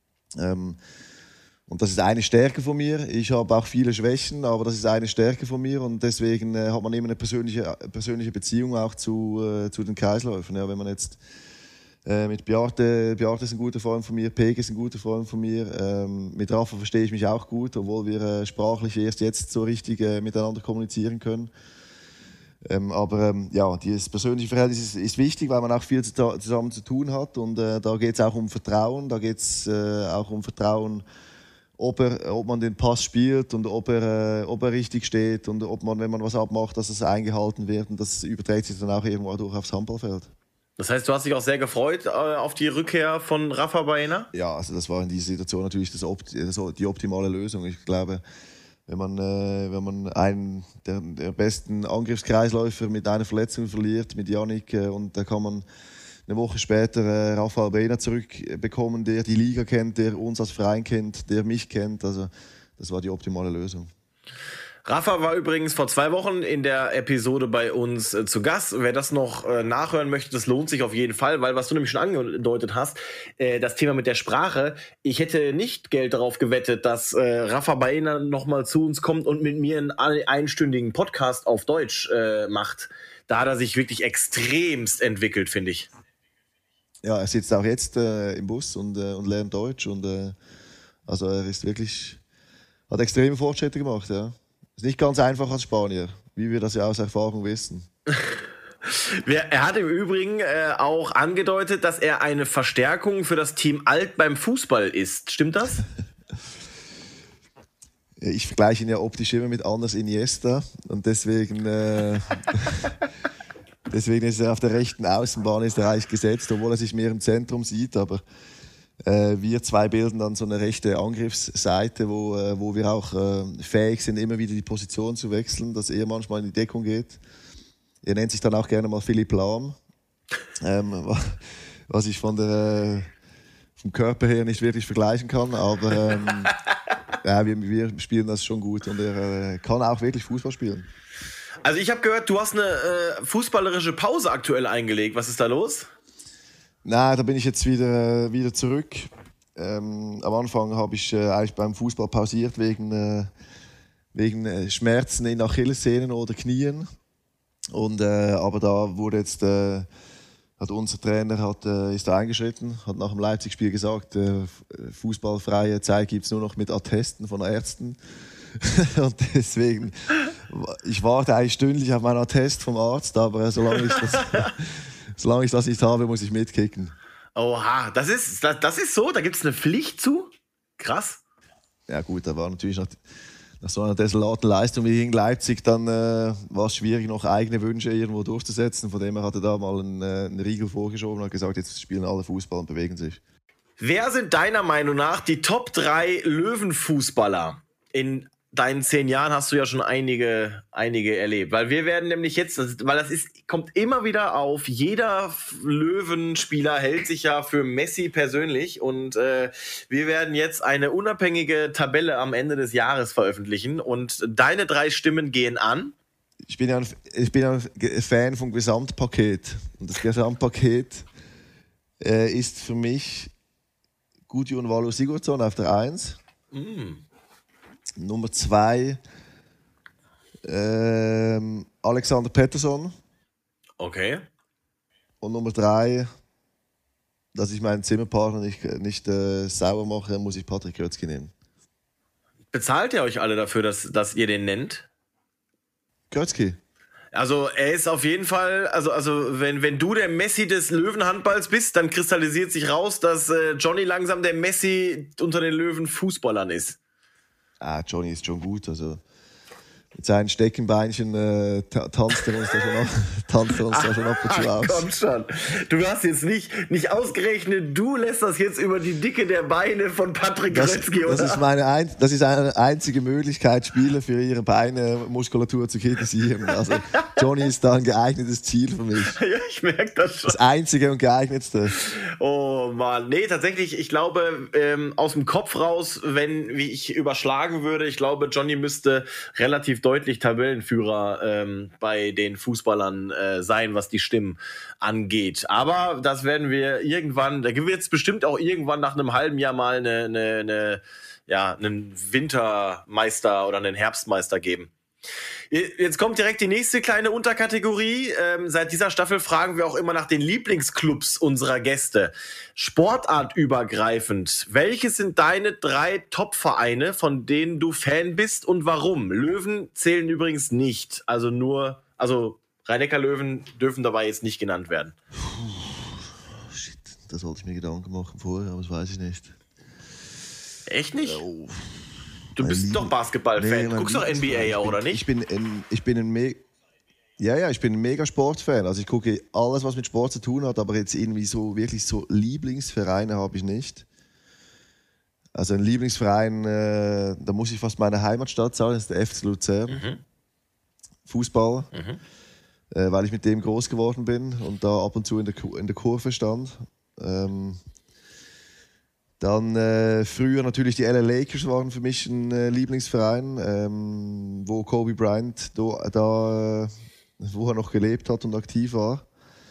Und das ist eine Stärke von mir. Ich habe auch viele Schwächen, aber das ist eine Stärke von mir. Und deswegen hat man immer eine persönliche Beziehung auch zu den Kreisläufern. Ja, wenn man jetzt mit Beate ist ein guter Freund von mir, Peg ist ein guter Freund von mir. Mit Rafa verstehe ich mich auch gut, obwohl wir sprachlich erst jetzt so richtig miteinander kommunizieren können. Dieses persönliche Verhältnis ist wichtig, weil man auch viel zusammen zu tun hat. Und da geht es auch um Vertrauen. Da geht es auch um Vertrauen, ob man den Pass spielt und ob er richtig steht und ob man, wenn man was abmacht, dass es eingehalten wird. Und das überträgt sich dann auch irgendwo durch aufs Handballfeld. Das heißt, du hast dich auch sehr gefreut auf die Rückkehr von Rafa Baena? Ja, also das war in dieser Situation natürlich die optimale Lösung. Ich glaube, wenn man einen der besten Angriffskreisläufer mit einer Verletzung verliert, mit Yannick, und da kann man eine Woche später Rafael Baena zurückbekommen, der die Liga kennt, der uns als Verein kennt, der mich kennt. Also das war die optimale Lösung. Rafa war übrigens vor 2 Wochen in der Episode bei uns zu Gast. Wer das noch nachhören möchte, das lohnt sich auf jeden Fall, weil was du nämlich schon angedeutet hast, das Thema mit der Sprache, ich hätte nicht Geld darauf gewettet, dass Rafa Baena nochmal zu uns kommt und mit mir einen einstündigen Podcast auf Deutsch macht. Da hat er sich wirklich extremst entwickelt, finde ich. Ja, er sitzt auch jetzt im Bus und lernt Deutsch. Also er hat extreme Fortschritte gemacht, ja. Ist nicht ganz einfach als Spanier, wie wir das ja aus Erfahrung wissen. Er hat im Übrigen auch angedeutet, dass er eine Verstärkung für das Team Alt beim Fußball ist. Stimmt das? Ich vergleiche ihn ja optisch immer mit Anders Iniesta und deswegen ist er auf der rechten Außenbahn ist er eigentlich gesetzt, obwohl er sich mehr im Zentrum sieht. Aber Wir zwei bilden dann so eine rechte Angriffsseite, wo wir auch fähig sind, immer wieder die Position zu wechseln, dass er manchmal in die Deckung geht. Er nennt sich dann auch gerne mal Philipp Lahm, was ich vom Körper her nicht wirklich vergleichen kann, aber ja, wir spielen das schon gut und er kann auch wirklich Fußball spielen. Also ich habe gehört, du hast eine fußballerische Pause aktuell eingelegt. Was ist da los? Nein, da bin ich jetzt wieder zurück. Am Anfang habe ich eigentlich beim Fußball pausiert wegen Schmerzen in Achillessehnen oder Knien. Aber da wurde jetzt hat unser Trainer ist da eingeschritten, hat nach dem Leipzig-Spiel gesagt, fußballfreie Zeit gibt es nur noch mit Attesten von Ärzten. Und deswegen, ich warte eigentlich stündlich auf meinen Attest vom Arzt, aber solange ich das nicht habe, muss ich mitkicken. Oha, das ist so? Da gibt es eine Pflicht zu? Krass. Ja gut, da war natürlich nach so einer desolaten Leistung wie gegen Leipzig, dann war es schwierig, noch eigene Wünsche irgendwo durchzusetzen. Von dem her hat er da mal einen Riegel vorgeschoben und hat gesagt, jetzt spielen alle Fußball und bewegen sich. Wer sind deiner Meinung nach die Top 3 Löwenfußballer? In deinen 10 Jahren hast du ja schon einige erlebt. Weil wir werden nämlich jetzt, kommt immer wieder auf, jeder Löwenspieler hält sich ja für Messi persönlich und wir werden jetzt eine unabhängige Tabelle am Ende des Jahres veröffentlichen und deine 3 Stimmen gehen an. Ich bin ja ein Fan vom Gesamtpaket und das Gesamtpaket ist für mich Gudjon Valur Sigurdsson auf der 1. Nummer 2 Alexander Pettersson. Okay. Und Nummer 3, dass ich meinen Zimmerpartner nicht sauer mache, muss ich Patrick Grötzky nehmen. Bezahlt ihr euch alle dafür, dass ihr den nennt? Grötzky? Also er ist auf jeden Fall, also wenn du der Messi des Löwenhandballs bist, dann kristallisiert sich raus, dass Johnny langsam der Messi unter den Löwenfußballern ist. Johnny ist schon gut, also mit seinen Steckenbeinchen tanzt er uns da schon ab und zu aus. Komm schon, du hast jetzt nicht ausgerechnet, du lässt das jetzt über die Dicke der Beine von Patrick Grötzky, oder? Das ist eine einzige Möglichkeit, Spieler für ihre Beinemuskulatur zu kritisieren. Also Johnny ist da ein geeignetes Ziel für mich. Ja, ich merke das schon. Das einzige und geeignetste. Oh Mann, nee, tatsächlich, ich glaube, aus dem Kopf raus, wie ich überschlagen würde, ich glaube, Johnny müsste relativ deutlich Tabellenführer bei den Fußballern sein, was die Stimmen angeht. Aber das werden wir irgendwann, da wird es bestimmt auch irgendwann nach einem halben Jahr mal einen Wintermeister oder einen Herbstmeister geben. Jetzt kommt direkt die nächste kleine Unterkategorie. Seit dieser Staffel fragen wir auch immer nach den Lieblingsclubs unserer Gäste. Sportartübergreifend. Welches sind deine 3 Top-Vereine, von denen du Fan bist und warum? Löwen zählen übrigens nicht. Also Rhein-Neckar-Löwen dürfen dabei jetzt nicht genannt werden. Shit, da sollte ich mir Gedanken machen vorher, aber das weiß ich nicht. Echt nicht? Du bist doch Basketball-Fan. Du guckst doch NBA, oder nicht? Ich bin ein mega Sportfan. Also ich gucke alles, was mit Sport zu tun hat, aber jetzt irgendwie so wirklich so Lieblingsvereine habe ich nicht. Also ein Lieblingsverein, da muss ich fast meine Heimatstadt sagen, das ist der FC Luzern. Fußball, weil ich mit dem groß geworden bin und da ab und zu in der Kurve stand. Dann früher natürlich die LA Lakers waren für mich ein Lieblingsverein, wo Kobe Bryant wo er noch gelebt hat und aktiv war.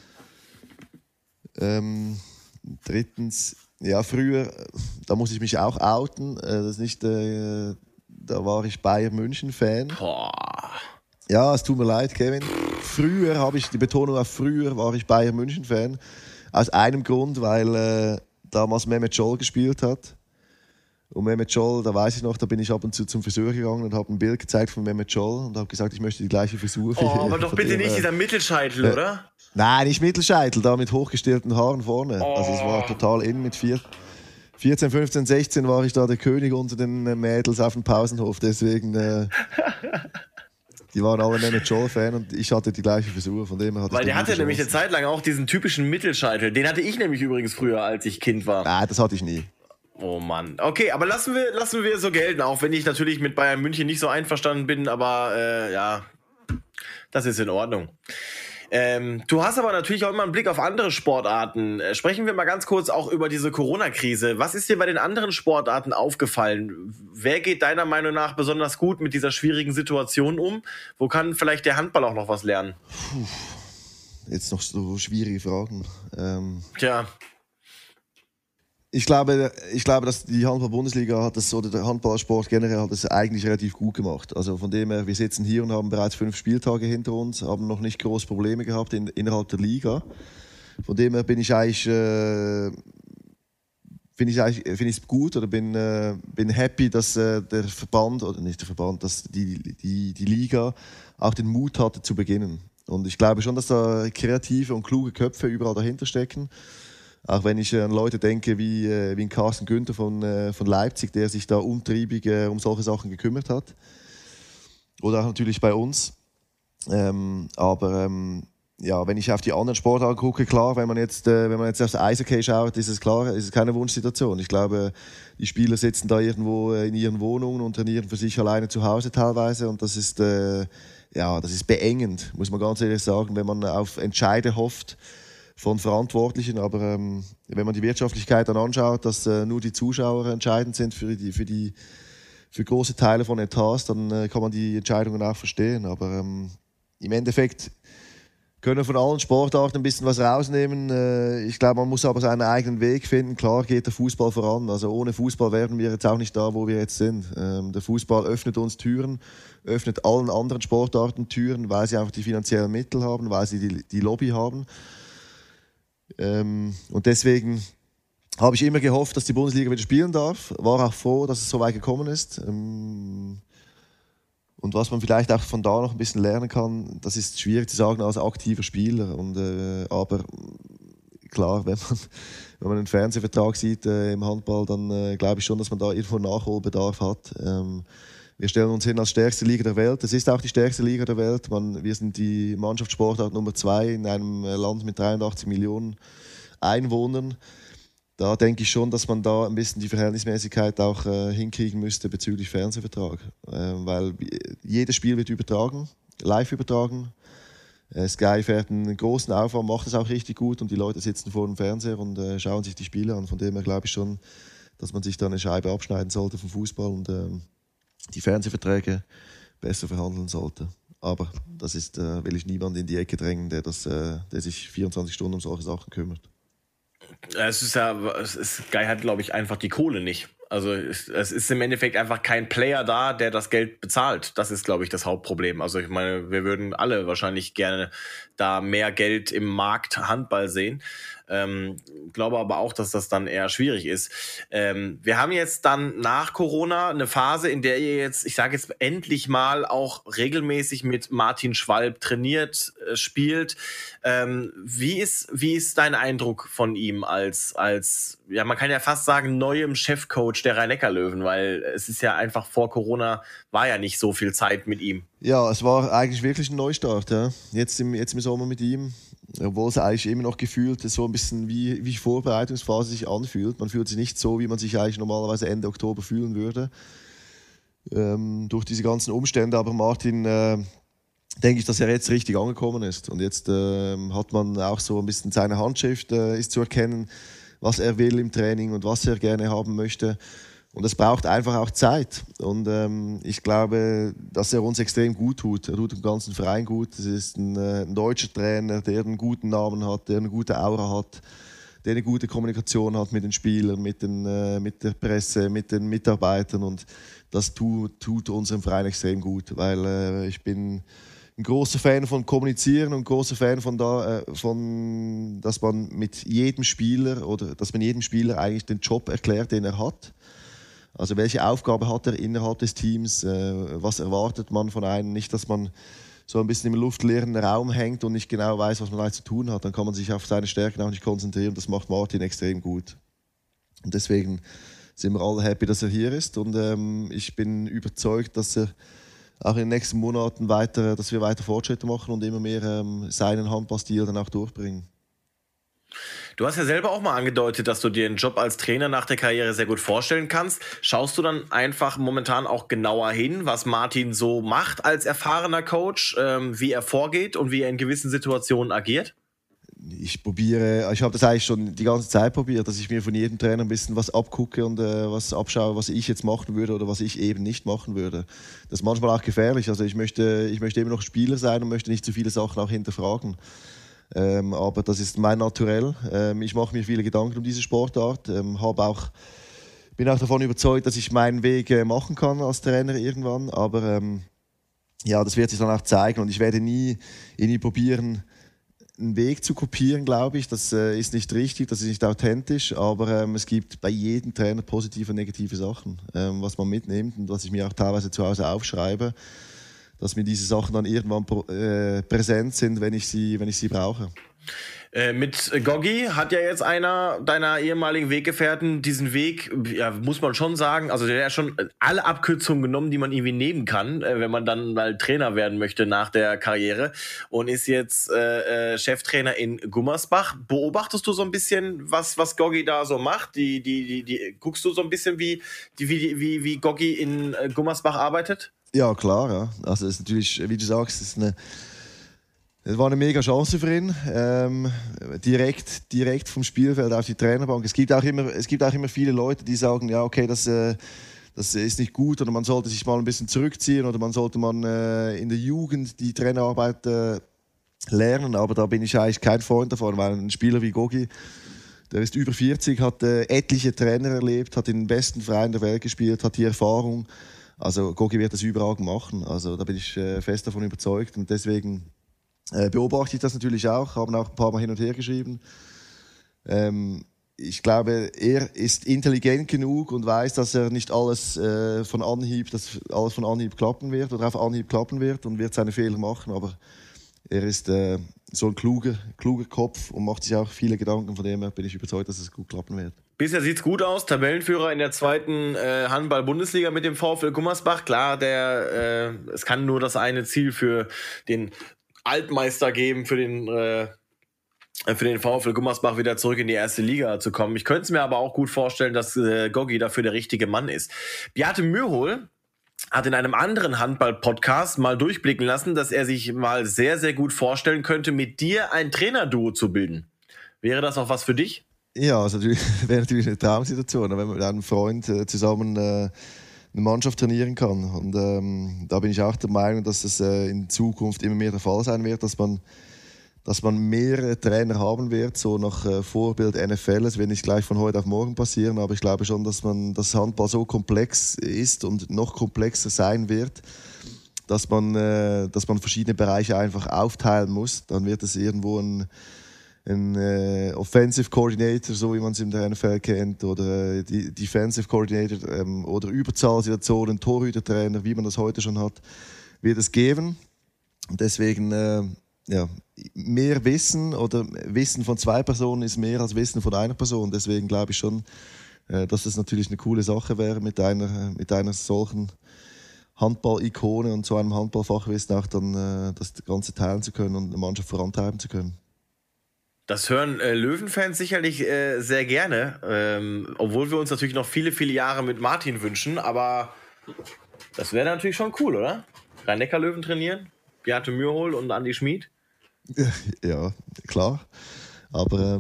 Drittens, ja früher, da muss ich mich auch outen, das ist nicht, da war ich Bayern München Fan. Ja, es tut mir leid, Kevin. Früher habe ich, die Betonung auf früher, war ich Bayern München Fan. Aus einem Grund, weil damals Mehmet Scholl gespielt hat. Und Mehmet Scholl, da weiß ich noch, da bin ich ab und zu zum Friseur gegangen und habe ein Bild gezeigt von Mehmet Scholl und habe gesagt, ich möchte die gleiche Frisur. Aber doch bitte nicht dieser Mittelscheitel, oder? Nein, nicht Mittelscheitel, da mit hochgestellten Haaren vorne. Also es war total in mit 14, 15, 16 war ich da der König unter den Mädels auf dem Pausenhof. Deswegen Die waren alle nicht Joel-Fan und ich hatte die gleiche Frisur, von dem her hatte Weil der ich hatte nämlich eine Zeit lang auch diesen typischen Mittelscheitel. Den hatte ich nämlich übrigens früher, als ich Kind war. Nein, das hatte ich nie. Oh Mann. Okay, aber lassen wir so gelten, auch wenn ich natürlich mit Bayern München nicht so einverstanden bin, aber ja, das ist in Ordnung. Du hast aber natürlich auch immer einen Blick auf andere Sportarten. Sprechen wir mal ganz kurz auch über diese Corona-Krise. Was ist dir bei den anderen Sportarten aufgefallen? Wer geht deiner Meinung nach besonders gut mit dieser schwierigen Situation um? Wo kann vielleicht der Handball auch noch was lernen? Jetzt noch so schwierige Fragen. Tja. Ich glaube, dass die Handball-Bundesliga hat das, oder der Handballsport generell hat das eigentlich relativ gut gemacht. Also von dem her, wir sitzen hier und haben bereits 5 Spieltage hinter uns, haben noch nicht große Probleme gehabt innerhalb der Liga. Von dem her bin ich eigentlich, finde ich es gut oder bin happy, dass der Verband, oder nicht der Verband, dass die Liga auch den Mut hatte zu beginnen. Und ich glaube schon, dass da kreative und kluge Köpfe überall dahinter stecken. Auch wenn ich an Leute denke wie ein Carsten Günther von Leipzig, der sich da umtriebig um solche Sachen gekümmert hat. Oder auch natürlich bei uns. Aber wenn ich auf die anderen Sportarten gucke, klar, wenn man jetzt aufs Eishockey schaut, ist es keine Wunschsituation. Ich glaube, die Spieler sitzen da irgendwo in ihren Wohnungen und trainieren für sich alleine zu Hause teilweise. Und das ist beengend, muss man ganz ehrlich sagen, wenn man auf Entscheide hofft von Verantwortlichen, aber wenn man die Wirtschaftlichkeit dann anschaut, dass nur die Zuschauer entscheidend sind für große Teile von Etats, dann kann man die Entscheidungen auch verstehen. Aber im Endeffekt können wir von allen Sportarten ein bisschen was rausnehmen. Ich glaube, man muss aber seinen eigenen Weg finden. Klar geht der Fußball voran. Also ohne Fußball wären wir jetzt auch nicht da, wo wir jetzt sind. Der Fußball öffnet uns Türen, öffnet allen anderen Sportarten Türen, weil sie einfach die finanziellen Mittel haben, weil sie die Lobby haben. Und deswegen habe ich immer gehofft, dass die Bundesliga wieder spielen darf. War auch froh, dass es so weit gekommen ist. Und was man vielleicht auch von da noch ein bisschen lernen kann, das ist schwierig zu sagen als aktiver Spieler. Aber klar, wenn man einen Fernsehvertrag sieht im Handball, dann glaube ich schon, dass man da irgendwo Nachholbedarf hat. Wir stellen uns hin als stärkste Liga der Welt. Es ist auch die stärkste Liga der Welt. Wir sind die Mannschaftssportart Nummer 2 in einem Land mit 83 Millionen Einwohnern. Da denke ich schon, dass man da ein bisschen die Verhältnismäßigkeit auch hinkriegen müsste bezüglich Fernsehvertrag. Weil jedes Spiel wird übertragen, live übertragen. Sky fährt einen großen Aufwand, macht es auch richtig gut und die Leute sitzen vor dem Fernseher und schauen sich die Spiele an. Von dem her glaube ich schon, dass man sich da eine Scheibe abschneiden sollte vom Fußball und die Fernsehverträge besser verhandeln sollte. Aber das will ich niemand in die Ecke drängen, der sich 24 Stunden um solche Sachen kümmert. Sky hat, glaube ich, einfach die Kohle nicht. Also es ist im Endeffekt einfach kein Player da, der das Geld bezahlt. Das ist, glaube ich, das Hauptproblem. Also ich meine, wir würden alle wahrscheinlich gerne da mehr Geld im Markt Handball sehen. Glaube aber auch, dass das dann eher schwierig ist. Wir haben jetzt dann nach Corona eine Phase, in der ihr jetzt, ich sage jetzt endlich mal auch regelmäßig mit Martin Schwalb trainiert, spielt. Wie ist dein Eindruck von ihm als ja, man kann ja fast sagen, neuem Chefcoach der Rhein-Neckar-Löwen, weil es ist ja einfach vor Corona, war ja nicht so viel Zeit mit ihm. Ja, es war eigentlich wirklich ein Neustart. Ja. Jetzt im Sommer mit ihm, obwohl es eigentlich immer noch gefühlt so ein bisschen wie Vorbereitungsphase sich anfühlt. Man fühlt sich nicht so, wie man sich eigentlich normalerweise Ende Oktober fühlen würde. Durch diese ganzen Umstände. Aber Martin, denke ich, dass er jetzt richtig angekommen ist. Und jetzt hat man auch so ein bisschen seine Handschrift ist zu erkennen, was er will im Training und was er gerne haben möchte. Und es braucht einfach auch Zeit. Und ich glaube, dass er uns extrem gut tut. Er tut dem ganzen Verein gut. Es ist ein deutscher Trainer, der einen guten Namen hat, der eine gute Aura hat, der eine gute Kommunikation hat mit den Spielern, mit der Presse, mit den Mitarbeitern. Und das tut unserem Verein extrem gut, weil ich bin ein großer Fan von Kommunizieren und ein großer Fan dass man jedem Spieler eigentlich den Job erklärt, den er hat. Also welche Aufgabe hat er innerhalb des Teams? Was erwartet man von einem? Nicht, dass man so ein bisschen im luftleeren Raum hängt und nicht genau weiß, was man eigentlich zu tun hat. Dann kann man sich auf seine Stärken auch nicht konzentrieren. Das macht Martin extrem gut. Und deswegen sind wir alle happy, dass er hier ist. Und ich bin überzeugt, dass er auch in den nächsten Monaten weiter, dass wir weiter Fortschritte machen und immer mehr seinen Handballstil dann auch durchbringen. Du hast ja selber auch mal angedeutet, dass du dir einen Job als Trainer nach der Karriere sehr gut vorstellen kannst. Schaust du dann einfach momentan auch genauer hin, was Martin so macht als erfahrener Coach, wie er vorgeht und wie er in gewissen Situationen agiert? Ich habe das eigentlich schon die ganze Zeit probiert, dass ich mir von jedem Trainer ein bisschen was abgucke und was abschaue, was ich jetzt machen würde oder was ich eben nicht machen würde. Das ist manchmal auch gefährlich. Also ich möchte immer noch Spieler sein und möchte nicht zu viele Sachen auch hinterfragen. Aber das ist mein Naturell. Ich mache mir viele Gedanken um diese Sportart. Bin auch davon überzeugt, dass ich meinen Weg machen kann als Trainer irgendwann. Aber das wird sich dann auch zeigen. Und ich werde nie probieren, einen Weg zu kopieren, glaube ich. Das ist nicht richtig, das ist nicht authentisch. Aber es gibt bei jedem Trainer positive und negative Sachen, was man mitnimmt und was ich mir auch teilweise zu Hause aufschreibe, dass mir diese Sachen dann irgendwann präsent sind, wenn ich sie brauche. Mit Gogi hat ja jetzt einer deiner ehemaligen Weggefährten diesen Weg, muss man schon sagen, also der hat schon alle Abkürzungen genommen, die man irgendwie nehmen kann, wenn man dann mal Trainer werden möchte nach der Karriere und ist jetzt Cheftrainer in Gummersbach. Beobachtest du so ein bisschen, was Gogi da so macht? Guckst du so ein bisschen, wie Gogi in Gummersbach arbeitet? Ja, klar. Ja. Also es ist natürlich, wie du sagst, es war eine mega Chance für ihn. Direkt vom Spielfeld auf die Trainerbank. Es gibt auch immer viele Leute, die sagen, ja, okay, das ist nicht gut oder man sollte sich mal ein bisschen zurückziehen oder man sollte in der Jugend die Trainerarbeit lernen. Aber da bin ich eigentlich kein Freund davon, weil ein Spieler wie Gogi, der ist über 40, hat etliche Trainer erlebt, hat in den besten Vereinen der Welt gespielt, hat die Erfahrung. Also Gogi wird das überall machen. Also da bin ich fest davon überzeugt und deswegen beobachte ich das natürlich auch. Haben auch ein paar Mal hin und her geschrieben. Ich glaube, er ist intelligent genug und weiß, dass er nicht alles von Anhieb klappen wird oder auf Anhieb klappen wird und wird seine Fehler machen. Aber er ist so ein kluger Kopf und macht sich auch viele Gedanken. Von dem her bin ich überzeugt, dass es gut klappen wird. Bisher sieht's gut aus. Tabellenführer in der 2. Handball-Bundesliga mit dem VfL Gummersbach. Klar, es kann nur das eine Ziel für den Altmeister geben, für den VfL Gummersbach wieder zurück in die 1. Liga zu kommen. Ich könnte es mir aber auch gut vorstellen, dass Gogi dafür der richtige Mann ist. Beate Mürhol hat in einem anderen Handball-Podcast mal durchblicken lassen, dass er sich mal sehr, sehr gut vorstellen könnte, mit dir ein Trainerduo zu bilden. Wäre das auch was für dich? Ja, also wäre natürlich eine Traumsituation, wenn man mit einem Freund zusammen eine Mannschaft trainieren kann. Und da bin ich auch der Meinung, dass es in Zukunft immer mehr der Fall sein wird, dass man mehrere Trainer haben wird, so nach Vorbild NFL. Es wird nicht gleich von heute auf morgen passieren, aber ich glaube schon, dass Handball so komplex ist und noch komplexer sein wird, dass man verschiedene Bereiche einfach aufteilen muss. Dann wird es irgendwo ein Offensive Coordinator, so wie man es in der NFL kennt, oder Defensive Coordinator oder Überzahlsituationen, Torhütertrainer, wie man das heute schon hat, wird es geben. Und deswegen mehr Wissen oder Wissen von 2 Personen ist mehr als Wissen von einer Person. Deswegen glaube ich schon, dass das natürlich eine coole Sache wäre, mit einer solchen Handball-Ikone und so einem Handballfachwissen auch dann das Ganze teilen zu können und eine Mannschaft vorantreiben zu können. Das hören Löwenfans sicherlich sehr gerne, obwohl wir uns natürlich noch viele, viele Jahre mit Martin wünschen, aber das wäre natürlich schon cool, oder? Rhein-Neckar-Löwen trainieren, Beate Mürhol und Andi Schmid. Ja, klar. Aber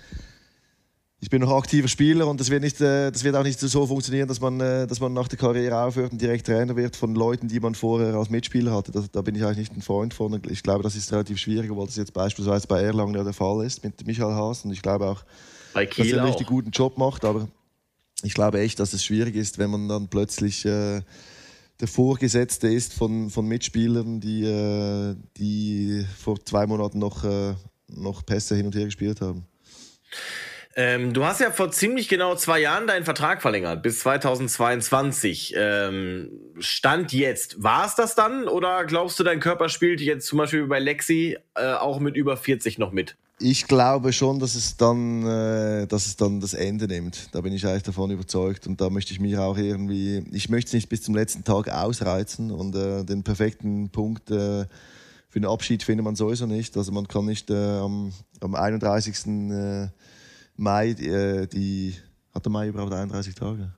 ich bin noch aktiver Spieler und das wird auch nicht so funktionieren, dass man nach der Karriere aufhört und direkt Trainer wird von Leuten, die man vorher als Mitspieler hatte. Da bin ich eigentlich nicht ein Freund von. Ich glaube, das ist relativ schwierig, weil das jetzt beispielsweise bei Erlangen ja der Fall ist mit Michael Haas. Und ich glaube auch, bei Kiel dass er einen auch richtig guten Job macht. Aber ich glaube echt, dass es schwierig ist, wenn man dann plötzlich der Vorgesetzte ist von Mitspielern, die vor 2 Monaten noch Pässe hin und her gespielt haben. Du hast ja vor ziemlich genau 2 Jahren deinen Vertrag verlängert, bis 2022. Stand jetzt. War es das dann oder glaubst du, dein Körper spielt jetzt zum Beispiel bei Lexi auch mit über 40 noch mit? Ich glaube schon, dass es dann das Ende nimmt. Da bin ich eigentlich davon überzeugt. Und da möchte ich mich auch ich möchte es nicht bis zum letzten Tag ausreizen. Und den perfekten Punkt für den Abschied findet man sowieso nicht. Also man kann nicht am 31. Mai, hat der Mai überhaupt 31 Tage?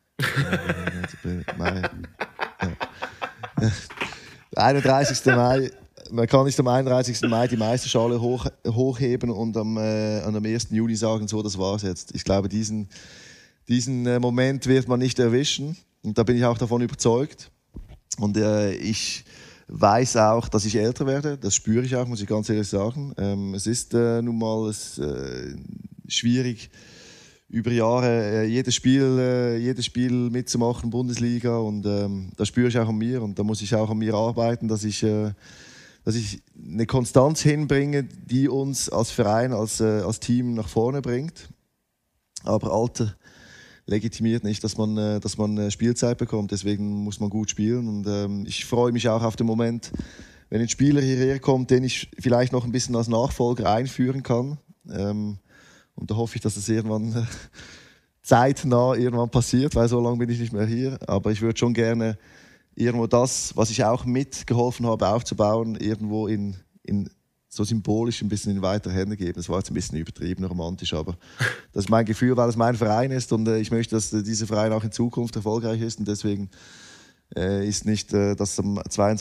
Mai. Ja. 31. Mai. Man kann nicht am 31. Mai die Meisterschale hochheben und am 1. Juni sagen, so, das war's jetzt. Ich glaube, diesen Moment wird man nicht erwischen. Und da bin ich auch davon überzeugt. Und ich weiß auch, dass ich älter werde. Das spüre ich auch, muss ich ganz ehrlich sagen. Es ist nun mal schwierig, über Jahre jedes Spiel mitzumachen, Bundesliga. Und das spüre ich auch an mir. Und da muss ich auch an mir arbeiten, dass ich eine Konstanz hinbringe, die uns als Verein, als Team nach vorne bringt. Aber Alter legitimiert nicht, dass man Spielzeit bekommt. Deswegen muss man gut spielen. Und ich freue mich auch auf den Moment, wenn ein Spieler hierher kommt, den ich vielleicht noch ein bisschen als Nachfolger einführen kann. Und da hoffe ich, dass es irgendwann zeitnah passiert, weil so lange bin ich nicht mehr hier. Aber ich würde schon gerne irgendwo das, was ich auch mitgeholfen habe aufzubauen, irgendwo in so symbolisch ein bisschen in weitere Hände geben. Das war jetzt ein bisschen übertrieben romantisch, aber das ist mein Gefühl, weil es mein Verein ist und ich möchte, dass dieser Verein auch in Zukunft erfolgreich ist und deswegen ist nicht, dass am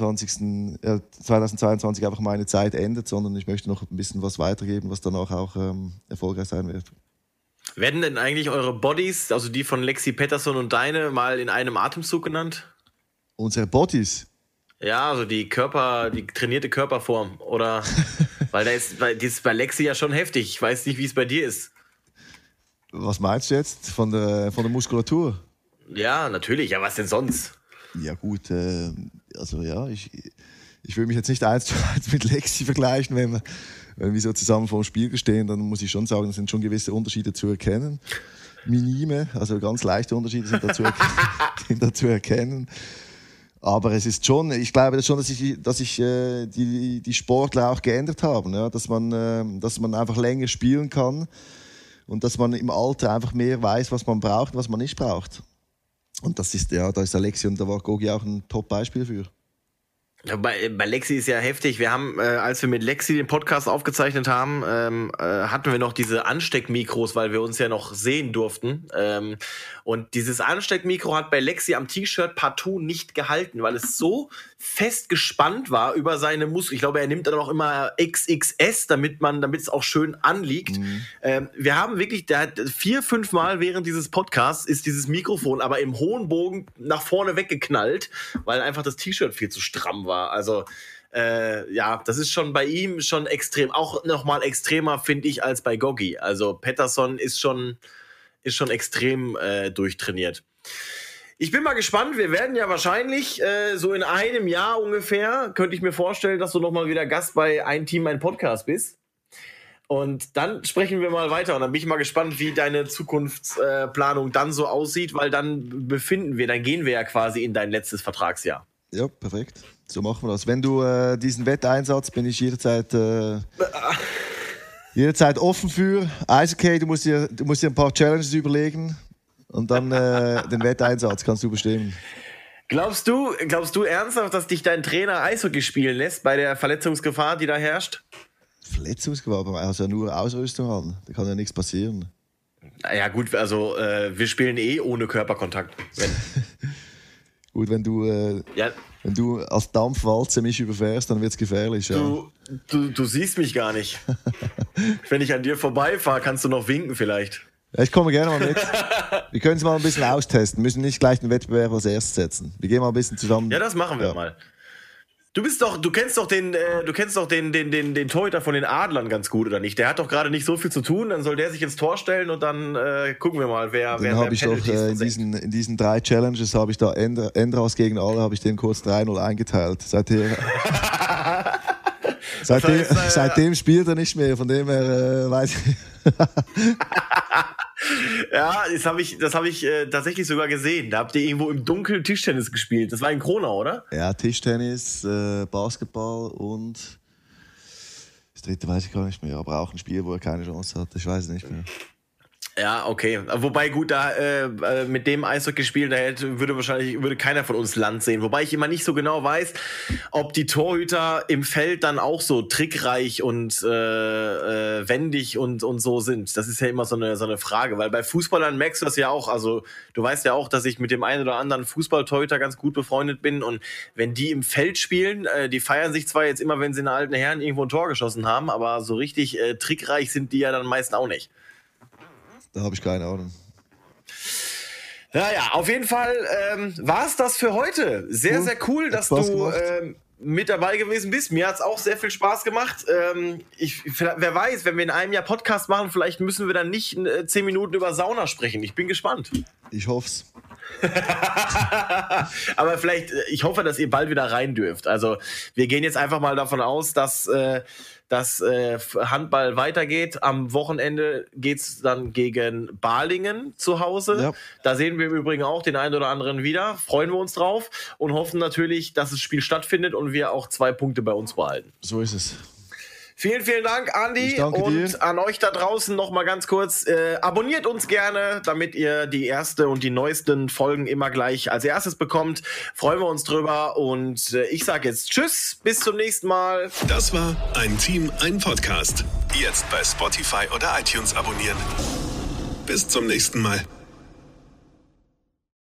2022 einfach meine Zeit endet, sondern ich möchte noch ein bisschen was weitergeben, was danach auch erfolgreich sein wird. Werden denn eigentlich eure Bodies, also die von Lexi Pettersson und deine, mal in einem Atemzug genannt? Unsere Bodies? Ja, also die trainierte Körperform. Oder weil das ist bei Lexi ja schon heftig. Ich weiß nicht, wie es bei dir ist. Was meinst du jetzt? Von der Muskulatur? Ja, natürlich. Ja, was denn sonst? Ja gut, also ja, ich will mich jetzt nicht 1:1 mit Lexi vergleichen, wenn wir so zusammen vor dem Spiegel stehen, dann muss ich schon sagen, es sind schon gewisse Unterschiede zu erkennen. Minime, also ganz leichte Unterschiede sind da zu erkennen. Aber es ist schon, ich glaube schon, dass sich die Sportler auch geändert haben, ja? Dass man einfach länger spielen kann und dass man im Alter einfach mehr weiß, was man braucht und was man nicht braucht. Und da ist Alexi und da war Gogi auch ein Top-Beispiel für. Ja, bei Lexi ist ja heftig. Wir haben, als wir mit Lexi den Podcast aufgezeichnet haben, hatten wir noch diese Ansteckmikros, weil wir uns ja noch sehen durften. Und dieses Ansteckmikro hat bei Lexi am T-Shirt partout nicht gehalten, weil es so fest gespannt war über seine Muskeln. Ich glaube, er nimmt dann auch immer XXS, damit es auch schön anliegt. Mhm. Wir haben wirklich, der hat 4-5 Mal während dieses Podcasts ist dieses Mikrofon aber im hohen Bogen nach vorne weggeknallt, weil einfach das T-Shirt viel zu stramm war. Also das ist schon bei ihm schon extrem, auch nochmal extremer, finde ich, als bei Gogi. Also Pettersson ist schon extrem durchtrainiert. Ich bin mal gespannt, wir werden ja wahrscheinlich so in einem Jahr ungefähr, könnte ich mir vorstellen, dass du nochmal wieder Gast bei Ein Team, ein Podcast bist. Und dann sprechen wir mal weiter und dann bin ich mal gespannt, wie deine Zukunftsplanung dann so aussieht, weil dann gehen wir ja quasi in dein letztes Vertragsjahr. Ja, perfekt. So machen wir das. Wenn du diesen Wetteinsatz, bin ich jederzeit offen für. Eishockey, du musst dir ein paar Challenges überlegen und dann den Wetteinsatz kannst du bestimmen. Glaubst du ernsthaft, dass dich dein Trainer Eishockey spielen lässt bei der Verletzungsgefahr, die da herrscht? Verletzungsgefahr? Aber er hat ja nur Ausrüstung an. Da kann ja nichts passieren. Ja gut, also wir spielen ohne Körperkontakt. Gut, wenn du als Dampfwalze mich überfährst, dann wird es gefährlich. Ja. Du siehst mich gar nicht. Wenn ich an dir vorbeifahre, kannst du noch winken vielleicht. Ja, ich komme gerne mal mit. Wir können es mal ein bisschen austesten. Wir müssen nicht gleich den Wettbewerb als erstes setzen. Wir gehen mal ein bisschen zusammen. Ja, das machen wir mal. Du kennst doch den Torhüter von den Adlern ganz gut, oder nicht? Der hat doch gerade nicht so viel zu tun, dann soll der sich ins Tor stellen und dann gucken wir mal, wer habe ich doch in diesen 3 Challenges habe ich da Endras gegen alle, habe ich den kurz 3-0 eingeteilt. Seitdem spielt er nicht mehr, von dem her weiß ich. Ja, das hab ich tatsächlich sogar gesehen. Da habt ihr irgendwo im Dunkeln Tischtennis gespielt. Das war in Kronau, oder? Ja, Tischtennis, Basketball und Das dritte weiß ich gar nicht mehr, aber auch ein Spiel, wo er keine Chance hatte. Ich weiß es nicht mehr. Ja, okay. Wobei, gut, da mit dem Eishockeyspiel, würde keiner von uns Land sehen. Wobei ich immer nicht so genau weiß, ob die Torhüter im Feld dann auch so trickreich und wendig und so sind. Das ist ja immer so eine Frage, weil bei Fußballern merkst du das ja auch. Also du weißt ja auch, dass ich mit dem einen oder anderen Fußballtorhüter ganz gut befreundet bin, und wenn die im Feld spielen, die feiern sich zwar jetzt immer, wenn sie in alten Herren irgendwo ein Tor geschossen haben, aber so richtig trickreich sind die ja dann meist auch nicht. Da habe ich keine Ahnung. Naja, auf jeden Fall war es das für heute. Sehr, sehr cool, dass du mit dabei gewesen bist. Mir hat es auch sehr viel Spaß gemacht. Wer weiß, wenn wir in einem Jahr Podcast machen, vielleicht müssen wir dann nicht 10 Minuten über Sauna sprechen. Ich bin gespannt. Ich hoff's. Aber ich hoffe, dass ihr bald wieder rein dürft. Also wir gehen jetzt einfach mal davon aus, dass Handball weitergeht. Am Wochenende geht's dann gegen Balingen zu Hause. Ja. Da sehen wir im Übrigen auch den einen oder anderen wieder. Freuen wir uns drauf und hoffen natürlich, dass das Spiel stattfindet und wir auch 2 Punkte bei uns behalten. So ist es. Vielen, vielen Dank, Andi. Und dir. An euch da draußen noch mal ganz kurz. Abonniert uns gerne, damit ihr die erste und die neuesten Folgen immer gleich als erstes bekommt. Freuen wir uns drüber. Und ich sage jetzt Tschüss, bis zum nächsten Mal. Das war Ein Team, ein Podcast. Jetzt bei Spotify oder iTunes abonnieren. Bis zum nächsten Mal.